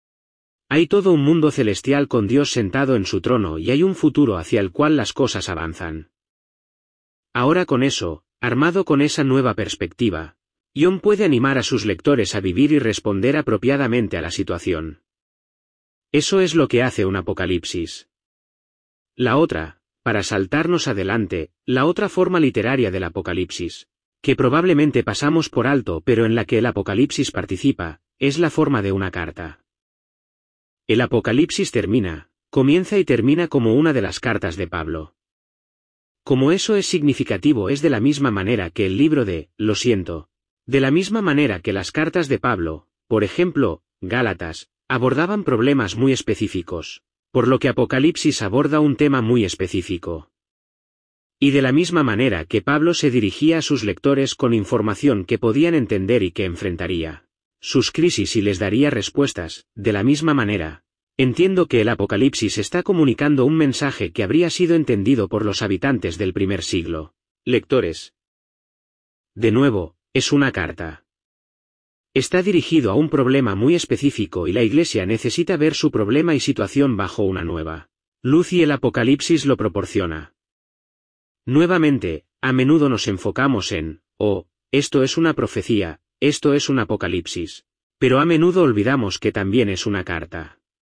Speaker 2: Hay todo un mundo celestial con Dios sentado en su trono y hay un futuro hacia el cual las cosas avanzan. Ahora con eso, armado con esa nueva perspectiva, John puede animar a sus lectores a vivir y responder apropiadamente a la situación. Eso es lo que hace un Apocalipsis. La otra, para saltarnos adelante, la otra forma literaria del Apocalipsis, que probablemente pasamos por alto pero en la que el Apocalipsis participa, es la forma de una carta. El Apocalipsis comienza y termina como una de las cartas de Pablo. Como eso es significativo es de la misma manera que el libro de, lo siento, de la misma manera que las cartas de Pablo, por ejemplo, Gálatas, abordaban problemas muy específicos, por lo que Apocalipsis aborda un tema muy específico. Y de la misma manera que Pablo se dirigía a sus lectores con información que podían entender y que enfrentaría sus crisis y les daría respuestas, de la misma manera, entiendo que el Apocalipsis está comunicando un mensaje que habría sido entendido por los habitantes del primer siglo, lectores. De nuevo, es una carta. Está dirigido a un problema muy específico y la Iglesia necesita ver su problema y situación bajo una nueva luz y el Apocalipsis lo proporciona. Nuevamente, a menudo nos enfocamos en, esto es una profecía, esto es un Apocalipsis, pero a menudo olvidamos que también es una carta.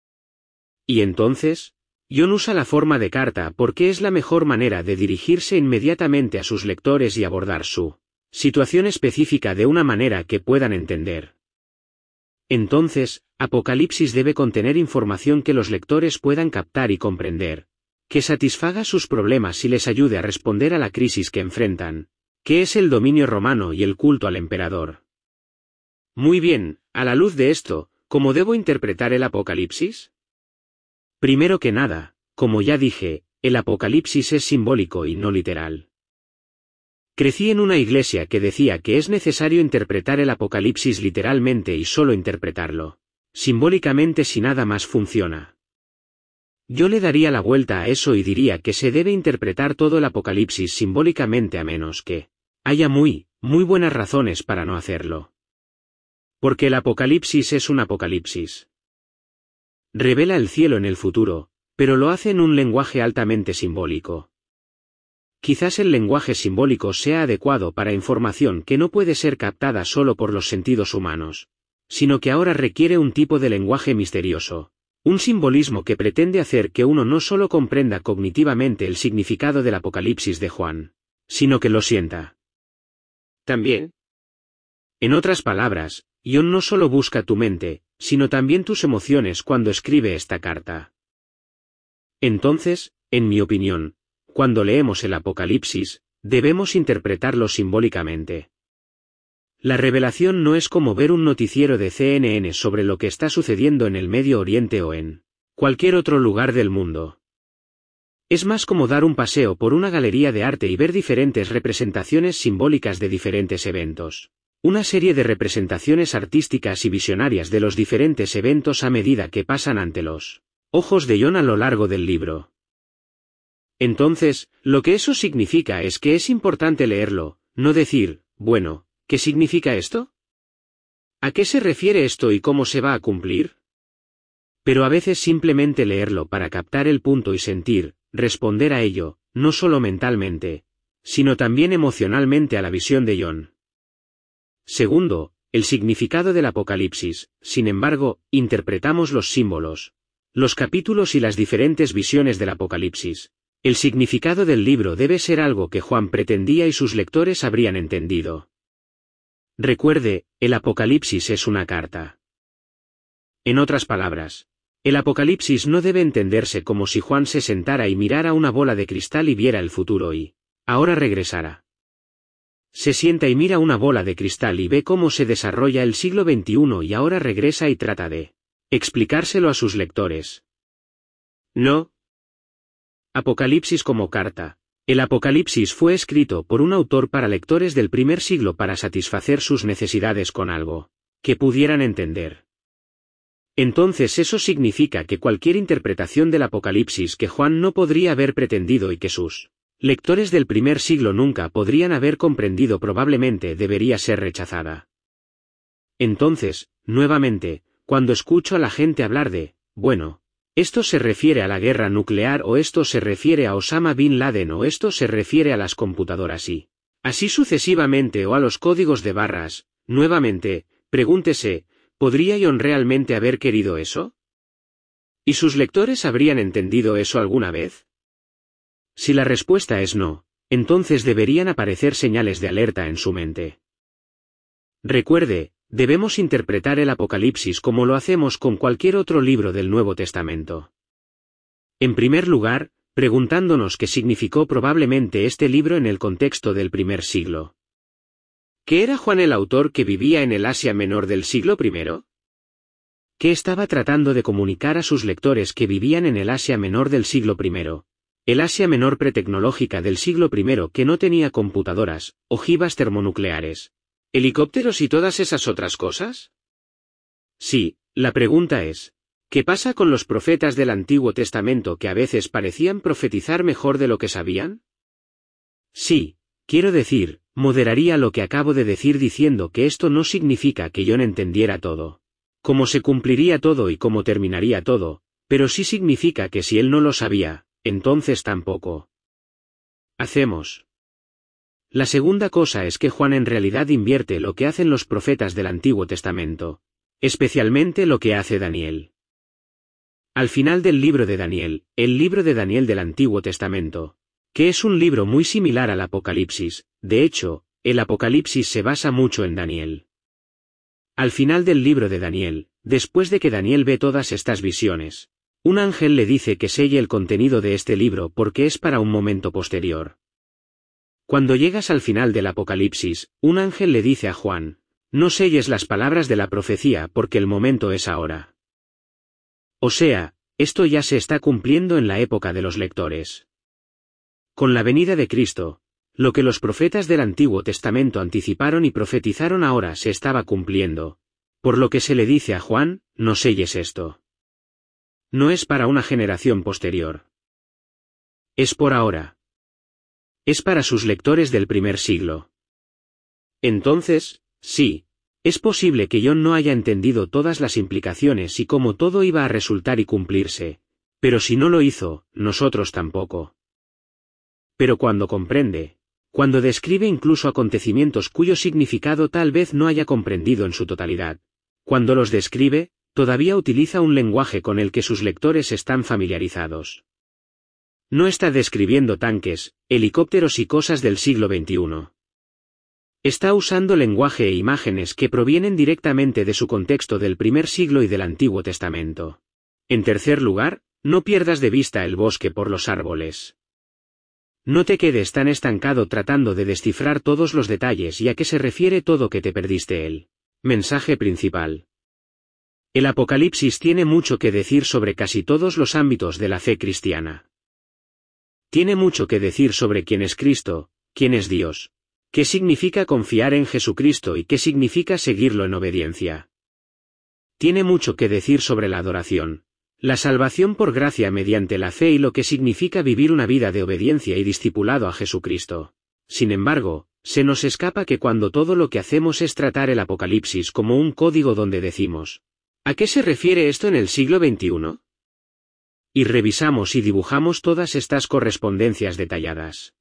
Speaker 2: Y entonces, John usa la forma de carta porque es la mejor manera de dirigirse inmediatamente a sus lectores y abordar su situación específica de una manera que puedan entender. Entonces, Apocalipsis debe contener información que los lectores puedan captar y comprender, que satisfaga sus problemas y les ayude a responder a la crisis que enfrentan, que es el dominio romano y el culto al emperador. Muy bien, a la luz de esto, ¿cómo debo interpretar el Apocalipsis? Primero que nada, como ya dije, el Apocalipsis es simbólico y no literal. Crecí en una iglesia que decía que es necesario interpretar el Apocalipsis literalmente y solo interpretarlo simbólicamente si nada más funciona. Yo le daría la vuelta a eso y diría que se debe interpretar todo el Apocalipsis simbólicamente a menos que haya muy buenas razones para no hacerlo. Porque el Apocalipsis es un Apocalipsis. Revela el cielo en el futuro, pero lo hace en un lenguaje altamente simbólico. Quizás el lenguaje simbólico sea adecuado para información que no puede ser captada solo por los sentidos humanos, sino que ahora requiere un tipo de lenguaje misterioso, un simbolismo que pretende hacer que uno no solo comprenda cognitivamente el significado del Apocalipsis de Juan, sino que lo sienta.
Speaker 1: También.
Speaker 2: En otras palabras, John no solo busca tu mente, sino también tus emociones cuando escribe esta carta. Entonces, en mi opinión, cuando leemos el Apocalipsis, debemos interpretarlo simbólicamente. La revelación no es como ver un noticiero de CNN sobre lo que está sucediendo en el Medio Oriente o en cualquier otro lugar del mundo. Es más como dar un paseo por una galería de arte y ver diferentes representaciones simbólicas de diferentes eventos. Una serie de representaciones artísticas y visionarias de los diferentes eventos a medida que pasan ante los ojos de John a lo largo del libro. Entonces, lo que eso significa es que es importante leerlo, no decir, bueno, ¿qué significa esto? ¿A qué se refiere esto y cómo se va a cumplir? Pero a veces simplemente leerlo para captar el punto y sentir, responder a ello, no solo mentalmente, sino también emocionalmente a la visión de John. Segundo, el significado del Apocalipsis. Sin embargo, interpretamos los símbolos, los capítulos y las diferentes visiones del Apocalipsis. El significado del libro debe ser algo que Juan pretendía y sus lectores habrían entendido. Recuerde, el Apocalipsis es una carta. En otras palabras, el Apocalipsis no debe entenderse como si Juan se sentara y mirara una bola de cristal y viera el futuro y ahora regresara. Se sienta y mira una bola de cristal y ve cómo se desarrolla el siglo XXI y ahora regresa y trata de explicárselo a sus lectores. No. Apocalipsis como carta. El Apocalipsis fue escrito por un autor para lectores del primer siglo para satisfacer sus necesidades con algo que pudieran entender. Entonces eso significa que cualquier interpretación del Apocalipsis que Juan no podría haber pretendido y que sus lectores del primer siglo nunca podrían haber comprendido probablemente debería ser rechazada. Entonces, nuevamente, cuando escucho a la gente hablar de, bueno, esto se refiere a la guerra nuclear o esto se refiere a Osama Bin Laden o esto se refiere a las computadoras y así sucesivamente o a los códigos de barras, nuevamente, pregúntese, ¿podría John realmente haber querido eso? ¿Y sus lectores habrían entendido eso alguna vez? Si la respuesta es no, entonces deberían aparecer señales de alerta en su mente. Recuerde, debemos interpretar el Apocalipsis como lo hacemos con cualquier otro libro del Nuevo Testamento. En primer lugar, preguntándonos qué significó probablemente este libro en el contexto del primer siglo. ¿Qué era Juan el autor que vivía en el Asia Menor del siglo I? ¿Qué estaba tratando de comunicar a sus lectores que vivían en el Asia Menor del siglo I? El Asia Menor pretecnológica del siglo I que no tenía computadoras, ojivas termonucleares, helicópteros y todas esas otras cosas? Sí, la pregunta es, ¿qué pasa con los profetas del Antiguo Testamento que a veces parecían profetizar mejor de lo que sabían? Sí, quiero decir, moderaría lo que acabo de decir diciendo que esto no significa que John entendiera todo, cómo se cumpliría todo y cómo terminaría todo, pero sí significa que si él no lo sabía, entonces tampoco hacemos. La segunda cosa es que Juan en realidad invierte lo que hacen los profetas del Antiguo Testamento, especialmente lo que hace Daniel. Al final del libro de Daniel, el libro de Daniel del Antiguo Testamento, que es un libro muy similar al Apocalipsis, de hecho, el Apocalipsis se basa mucho en Daniel. Al final del libro de Daniel, después de que Daniel ve todas estas visiones, un ángel le dice que selle el contenido de este libro porque es para un momento posterior. Cuando llegas al final del Apocalipsis, un ángel le dice a Juan, no selles las palabras de la profecía porque el momento es ahora. O sea, esto ya se está cumpliendo en la época de los lectores. Con la venida de Cristo, lo que los profetas del Antiguo Testamento anticiparon y profetizaron ahora se estaba cumpliendo, por lo que se le dice a Juan, no selles esto. No es para una generación posterior. Es por ahora. Es para sus lectores del primer siglo. Entonces, sí, es posible que John no haya entendido todas las implicaciones y cómo todo iba a resultar y cumplirse, pero si no lo hizo, nosotros tampoco. Pero cuando comprende, cuando describe incluso acontecimientos cuyo significado tal vez no haya comprendido en su totalidad, cuando los describe, todavía utiliza un lenguaje con el que sus lectores están familiarizados. No está describiendo tanques, helicópteros y cosas del siglo XXI. Está usando lenguaje e imágenes que provienen directamente de su contexto del primer siglo y del Antiguo Testamento. En tercer lugar, no pierdas de vista el bosque por los árboles. No te quedes tan estancado tratando de descifrar todos los detalles y a qué se refiere todo que te perdiste el mensaje principal. El Apocalipsis tiene mucho que decir sobre casi todos los ámbitos de la fe cristiana. Tiene mucho que decir sobre quién es Cristo, quién es Dios, qué significa confiar en Jesucristo y qué significa seguirlo en obediencia. Tiene mucho que decir sobre la adoración, la salvación por gracia mediante la fe y lo que significa vivir una vida de obediencia y discipulado a Jesucristo. Sin embargo, se nos escapa que cuando todo lo que hacemos es tratar el Apocalipsis como un código donde decimos, ¿a qué se refiere esto en el siglo XXI? Y revisamos y dibujamos todas estas correspondencias detalladas.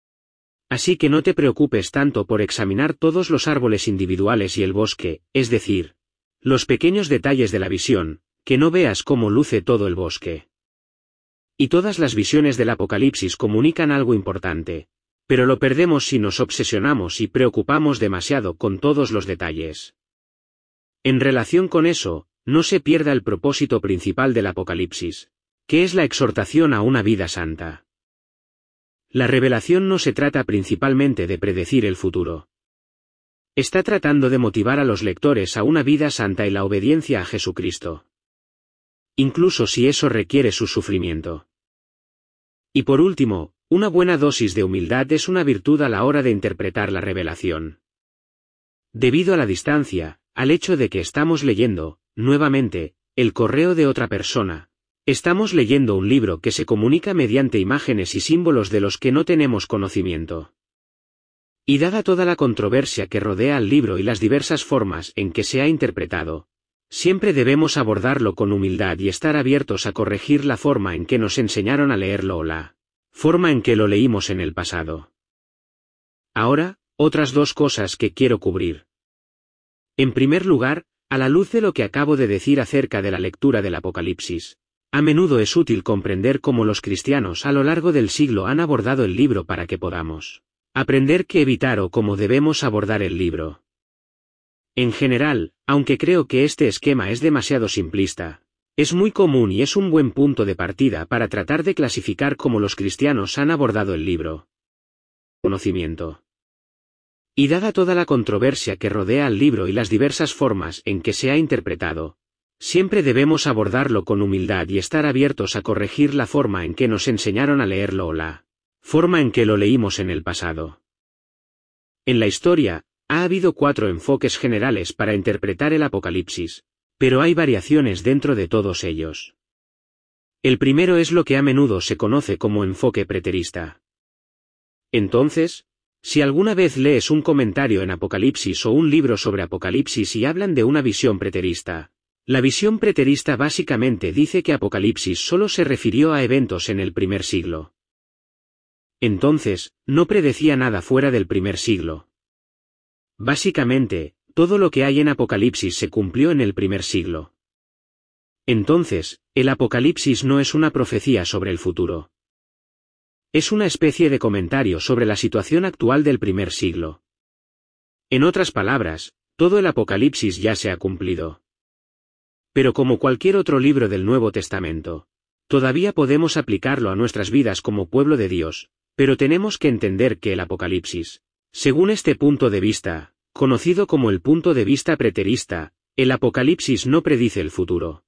Speaker 2: Así que no te preocupes tanto por examinar todos los árboles individuales y el bosque, es decir, los pequeños detalles de la visión, que no veas cómo luce todo el bosque. Y todas las visiones del Apocalipsis comunican algo importante, pero lo perdemos si nos obsesionamos y preocupamos demasiado con todos los detalles. En relación con eso, no se pierda el propósito principal del Apocalipsis, que es la exhortación a una vida santa. La revelación no se trata principalmente de predecir el futuro. Está tratando de motivar a los lectores a una vida santa y la obediencia a Jesucristo. Incluso si eso requiere su sufrimiento. Y por último, una buena dosis de humildad es una virtud a la hora de interpretar la revelación. Debido a la distancia, al hecho de que estamos leyendo, nuevamente, el correo de otra persona, estamos leyendo un libro que se comunica mediante imágenes y símbolos de los que no tenemos conocimiento. Y dada toda la controversia que rodea al libro y las diversas formas en que se ha interpretado, siempre debemos abordarlo con humildad y estar abiertos a corregir la forma en que nos enseñaron a leerlo o la forma en que lo leímos en el pasado. Ahora, otras dos cosas que quiero cubrir. En primer lugar, a la luz de lo que acabo de decir acerca de la lectura del Apocalipsis, a menudo es útil comprender cómo los cristianos a lo largo del siglo han abordado el libro para que podamos aprender qué evitar o cómo debemos abordar el libro. En general, aunque creo que este esquema es demasiado simplista, es muy común y es un buen punto de partida para tratar de clasificar cómo los cristianos han abordado el libro. Conocimiento. Y dada toda la controversia que rodea al libro y las diversas formas en que se ha interpretado, siempre debemos abordarlo con humildad y estar abiertos a corregir la forma en que nos enseñaron a leerlo o la forma en que lo leímos en el pasado. En la historia, ha habido 4 enfoques generales para interpretar el Apocalipsis, pero hay variaciones dentro de todos ellos. El primero es lo que a menudo se conoce como enfoque preterista. Entonces, si alguna vez lees un comentario en Apocalipsis o un libro sobre Apocalipsis y hablan de una visión preterista, la visión preterista básicamente dice que Apocalipsis solo se refirió a eventos en el primer siglo. Entonces, no predecía nada fuera del primer siglo. Básicamente, todo lo que hay en Apocalipsis se cumplió en el primer siglo. Entonces, el Apocalipsis no es una profecía sobre el futuro. Es una especie de comentario sobre la situación actual del primer siglo. En otras palabras, todo el Apocalipsis ya se ha cumplido. Pero como cualquier otro libro del Nuevo Testamento, todavía podemos aplicarlo a nuestras vidas como pueblo de Dios, pero tenemos que entender que el Apocalipsis, según este punto de vista, conocido como el punto de vista preterista, el Apocalipsis no predice el futuro.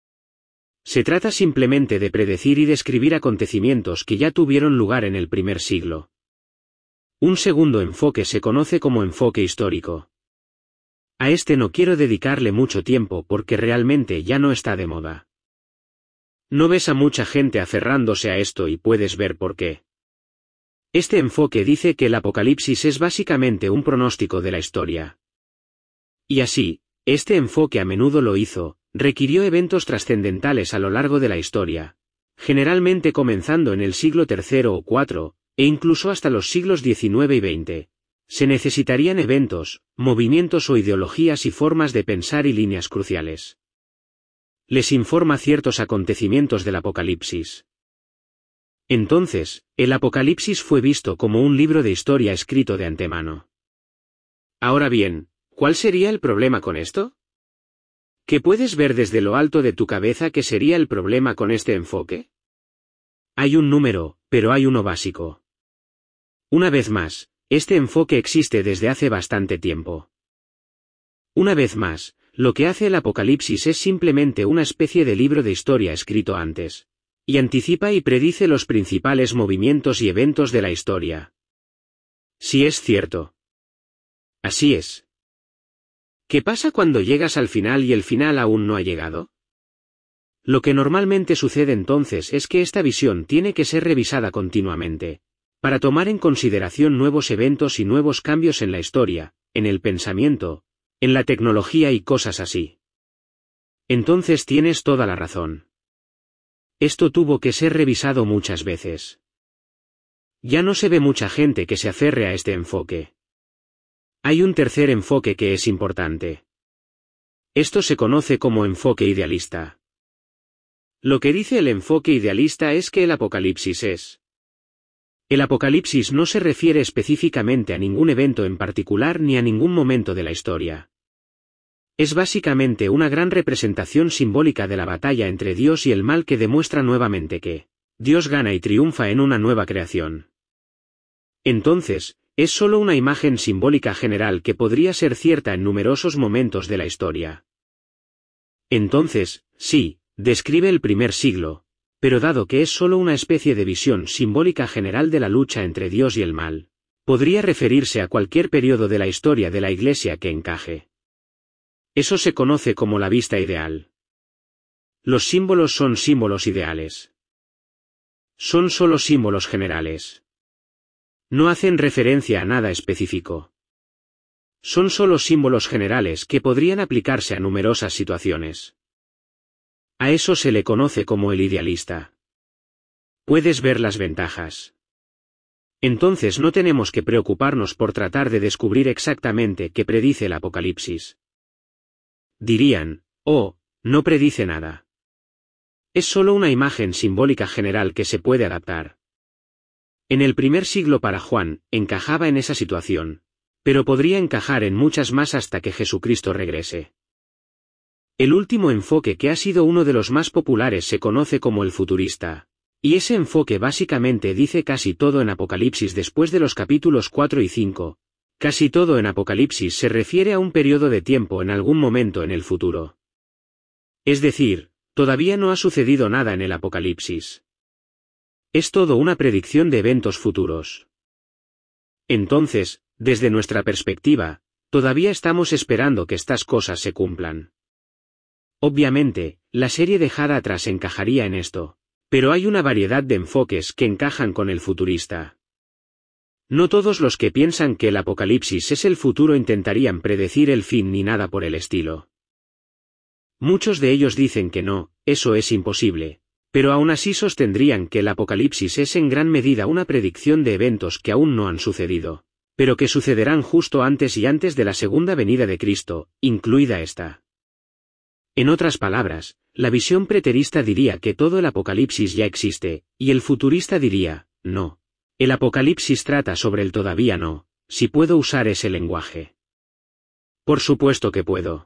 Speaker 2: Se trata simplemente de predecir y describir acontecimientos que ya tuvieron lugar en el primer siglo. Un segundo enfoque se conoce como enfoque histórico. A este no quiero dedicarle mucho tiempo porque realmente ya no está de moda. No ves a mucha gente aferrándose a esto y puedes ver por qué. Este enfoque dice que el Apocalipsis es básicamente un pronóstico de la historia. Y así, este enfoque a menudo lo hizo, requirió eventos trascendentales a lo largo de la historia, generalmente comenzando en el siglo III o IV, e incluso hasta los siglos XIX y XX. Se necesitarían eventos, movimientos o ideologías y formas de pensar y líneas cruciales. Les informa ciertos acontecimientos del Apocalipsis. Entonces, el Apocalipsis fue visto como un libro de historia escrito de antemano. Ahora bien, ¿cuál sería el problema con esto? ¿Qué puedes ver desde lo alto de tu cabeza que sería el problema con este enfoque? Hay un número, pero hay uno básico. Una vez más, este enfoque existe desde hace bastante tiempo. Una vez más, lo que hace el Apocalipsis es simplemente una especie de libro de historia escrito antes. y anticipa y predice los principales movimientos y eventos de la historia. Si es cierto. Así es. ¿Qué pasa cuando llegas al final y el final aún no ha llegado? Lo que normalmente sucede entonces es que esta visión tiene que ser revisada continuamente, para tomar en consideración nuevos eventos y nuevos cambios en la historia, en el pensamiento, en la tecnología y cosas así. Entonces tienes toda la razón. Esto tuvo que ser revisado muchas veces. Ya no se ve mucha gente que se aferre a este enfoque. Hay un tercer enfoque que es importante. Esto se conoce como enfoque idealista. Lo que dice el enfoque idealista es que el Apocalipsis es. El Apocalipsis no se refiere específicamente a ningún evento en particular ni a ningún momento de la historia. Es básicamente una gran representación simbólica de la batalla entre Dios y el mal que demuestra nuevamente que Dios gana y triunfa en una nueva creación. Entonces, es solo una imagen simbólica general que podría ser cierta en numerosos momentos de la historia. Entonces, sí, describe el primer siglo, pero dado que es solo una especie de visión simbólica general de la lucha entre Dios y el mal, podría referirse a cualquier periodo de la historia de la Iglesia que encaje. Eso se conoce como la vista ideal. Los símbolos son símbolos ideales. Son solo símbolos generales. No hacen referencia a nada específico. Son solo símbolos generales que podrían aplicarse a numerosas situaciones. A eso se le conoce como el idealista. Puedes ver las ventajas. Entonces no tenemos que preocuparnos por tratar de descubrir exactamente qué predice el Apocalipsis. Dirían, oh, no predice nada. Es solo una imagen simbólica general que se puede adaptar. En el primer siglo para Juan, encajaba en esa situación, pero podría encajar en muchas más hasta que Jesucristo regrese. El último enfoque que ha sido uno de los más populares se conoce como el futurista, y ese enfoque básicamente dice casi todo en Apocalipsis después de los capítulos 4 y 5. Casi todo en Apocalipsis se refiere a un periodo de tiempo en algún momento en el futuro. Es decir, todavía no ha sucedido nada en el Apocalipsis. Es todo una predicción de eventos futuros. Entonces, desde nuestra perspectiva, todavía estamos esperando que estas cosas se cumplan. Obviamente, la serie dejada atrás encajaría en esto, pero hay una variedad de enfoques que encajan con el futurista. No todos los que piensan que el Apocalipsis es el futuro intentarían predecir el fin ni nada por el estilo. Muchos de ellos dicen que no, eso es imposible, pero aún así sostendrían que el Apocalipsis es en gran medida una predicción de eventos que aún no han sucedido, pero que sucederán justo antes y antes de la segunda venida de Cristo, incluida esta. En otras palabras, la visión preterista diría que todo el Apocalipsis ya existe, y el futurista diría, no. El Apocalipsis trata sobre el todavía no, si puedo usar ese lenguaje. Por supuesto que puedo.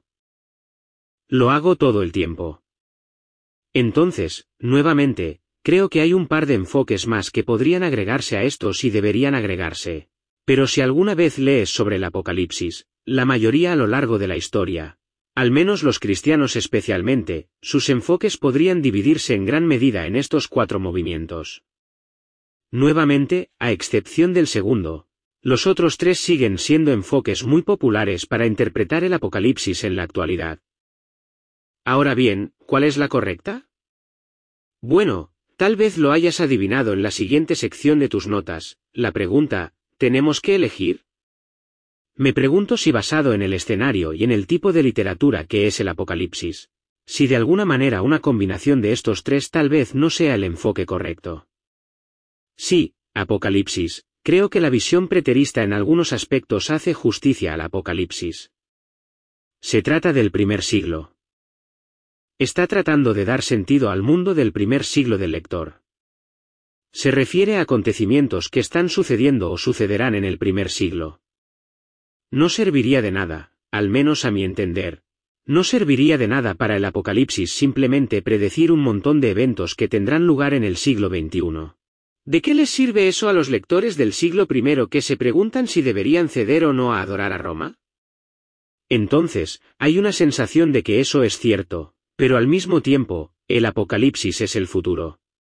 Speaker 2: Lo hago todo el tiempo. Entonces, nuevamente, creo que hay un par de enfoques más que podrían agregarse a estos y deberían agregarse. Pero si alguna vez lees sobre el Apocalipsis, la mayoría a lo largo de la historia, al menos los cristianos especialmente, sus enfoques podrían dividirse en gran medida en estos 4 movimientos. Nuevamente, a excepción del segundo, los otros 3 siguen siendo enfoques muy populares para interpretar el Apocalipsis en la actualidad. Ahora bien, ¿cuál es la correcta? Bueno, tal vez lo hayas adivinado en la siguiente sección de tus notas, la pregunta, ¿tenemos que elegir? Me pregunto si basado en el escenario y en el tipo de literatura que es el Apocalipsis, si de alguna manera una combinación de estos 3 tal vez no sea el enfoque correcto. Sí, Apocalipsis, creo que la visión preterista en algunos aspectos hace justicia al Apocalipsis. Se trata del primer siglo. Está tratando de dar sentido al mundo del primer siglo del lector. Se refiere a acontecimientos que están sucediendo o sucederán en el primer siglo. No serviría de nada, al menos a mi entender. No serviría de nada para el Apocalipsis simplemente predecir un montón de eventos que tendrán lugar en el siglo XXI. ¿De qué les sirve eso a los lectores del siglo I que se preguntan si deberían ceder o no a adorar a Roma? Entonces, hay una sensación de que eso es cierto, pero al mismo tiempo, el Apocalipsis es el futuro.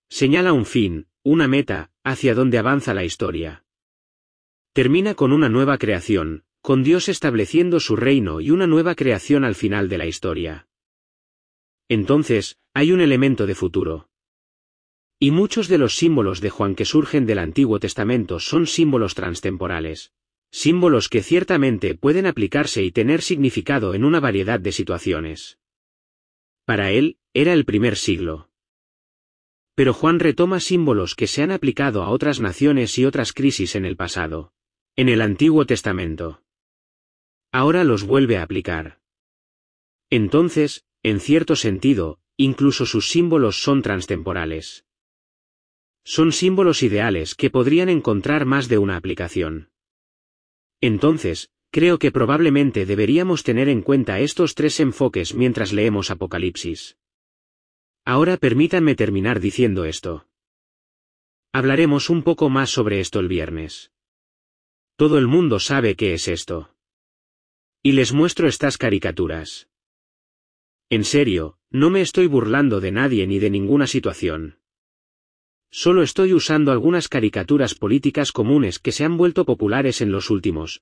Speaker 2: Señala un fin, una meta, hacia donde avanza la historia. Termina con una nueva creación, con Dios estableciendo su reino y una nueva creación al final de la historia. Entonces, hay un elemento de futuro. Y muchos de los símbolos de Juan que surgen del Antiguo Testamento son símbolos transtemporales. Símbolos que ciertamente pueden aplicarse y tener significado en una variedad de situaciones. Para él, era el primer siglo. Pero Juan retoma símbolos que se han aplicado a otras naciones y otras crisis en el pasado. En el Antiguo Testamento. Ahora los vuelve a aplicar. Entonces, en cierto sentido, incluso sus símbolos son transtemporales. Son símbolos ideales que podrían encontrar más de una aplicación. Entonces, creo que probablemente deberíamos tener en cuenta estos tres enfoques mientras leemos Apocalipsis. Ahora permítanme terminar diciendo esto. Hablaremos un poco más sobre esto el viernes. Todo el mundo sabe qué es esto. Y les muestro estas caricaturas. En serio, no me estoy burlando de nadie ni de ninguna situación. Solo estoy usando algunas caricaturas políticas comunes que se han vuelto populares en los últimos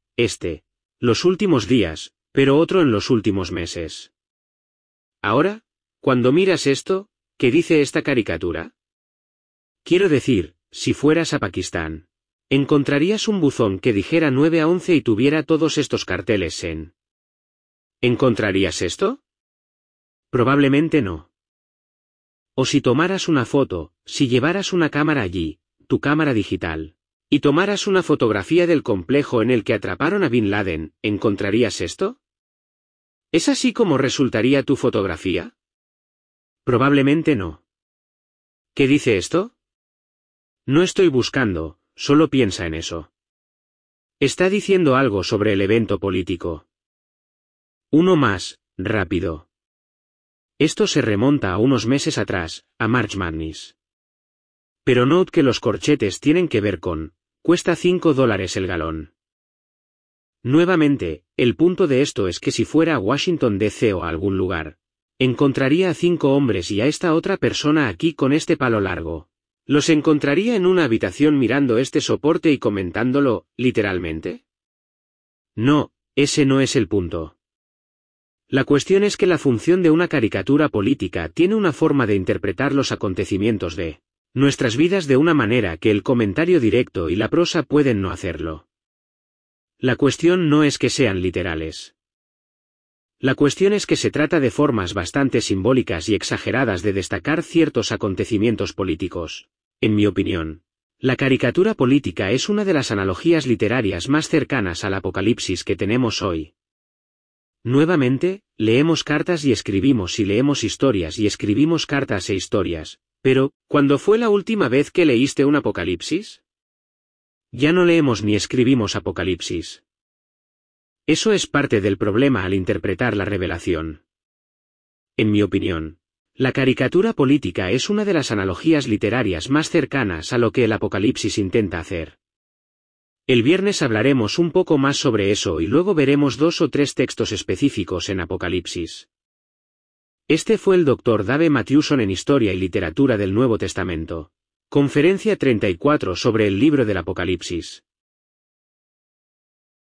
Speaker 2: días, pero otro en los últimos meses. Ahora, cuando miras esto, ¿qué dice esta caricatura? Quiero decir, si fueras a Pakistán, encontrarías un buzón que dijera 9 a 11 y tuviera todos estos carteles en. ¿Encontrarías esto? Probablemente no. O si tomaras una foto, si llevaras una cámara allí, tu cámara digital, y tomaras una fotografía del complejo en el que atraparon a Bin Laden, ¿encontrarías esto? ¿Es así como resultaría tu fotografía? Probablemente no. ¿Qué dice esto? No estoy buscando, solo piensa en eso. Está diciendo algo sobre el evento político. Uno más, rápido. Esto se remonta a unos meses atrás, a March Madness. Pero note que los corchetes tienen que ver con, cuesta $5 el galón. Nuevamente, el punto de esto es que si fuera a Washington D.C. o a algún lugar, encontraría a 5 hombres y a esta otra persona aquí con este palo largo. ¿Los encontraría en una habitación mirando este soporte y comentándolo, literalmente? No, ese no es el punto. La cuestión es que la función de una caricatura política tiene una forma de interpretar los acontecimientos de nuestras vidas de una manera que el comentario directo y la prosa pueden no hacerlo. La cuestión no es que sean literales. La cuestión es que se trata de formas bastante simbólicas y exageradas de destacar ciertos acontecimientos políticos. En mi opinión, la caricatura política es una de las analogías literarias más cercanas al Apocalipsis que tenemos hoy. Nuevamente, leemos cartas y escribimos y leemos historias y escribimos cartas e historias, pero, ¿cuándo fue la última vez que leíste un Apocalipsis? Ya no leemos ni escribimos Apocalipsis. Eso es parte del problema al interpretar la revelación. En mi opinión, la caricatura política es una de las analogías literarias más cercanas a lo que el Apocalipsis intenta hacer. El viernes hablaremos un poco más sobre eso y luego veremos 2 o 3 textos específicos en Apocalipsis. Este fue el Dr. Dave Matthewson en Historia y Literatura del Nuevo Testamento. Conferencia 34 sobre el libro del Apocalipsis.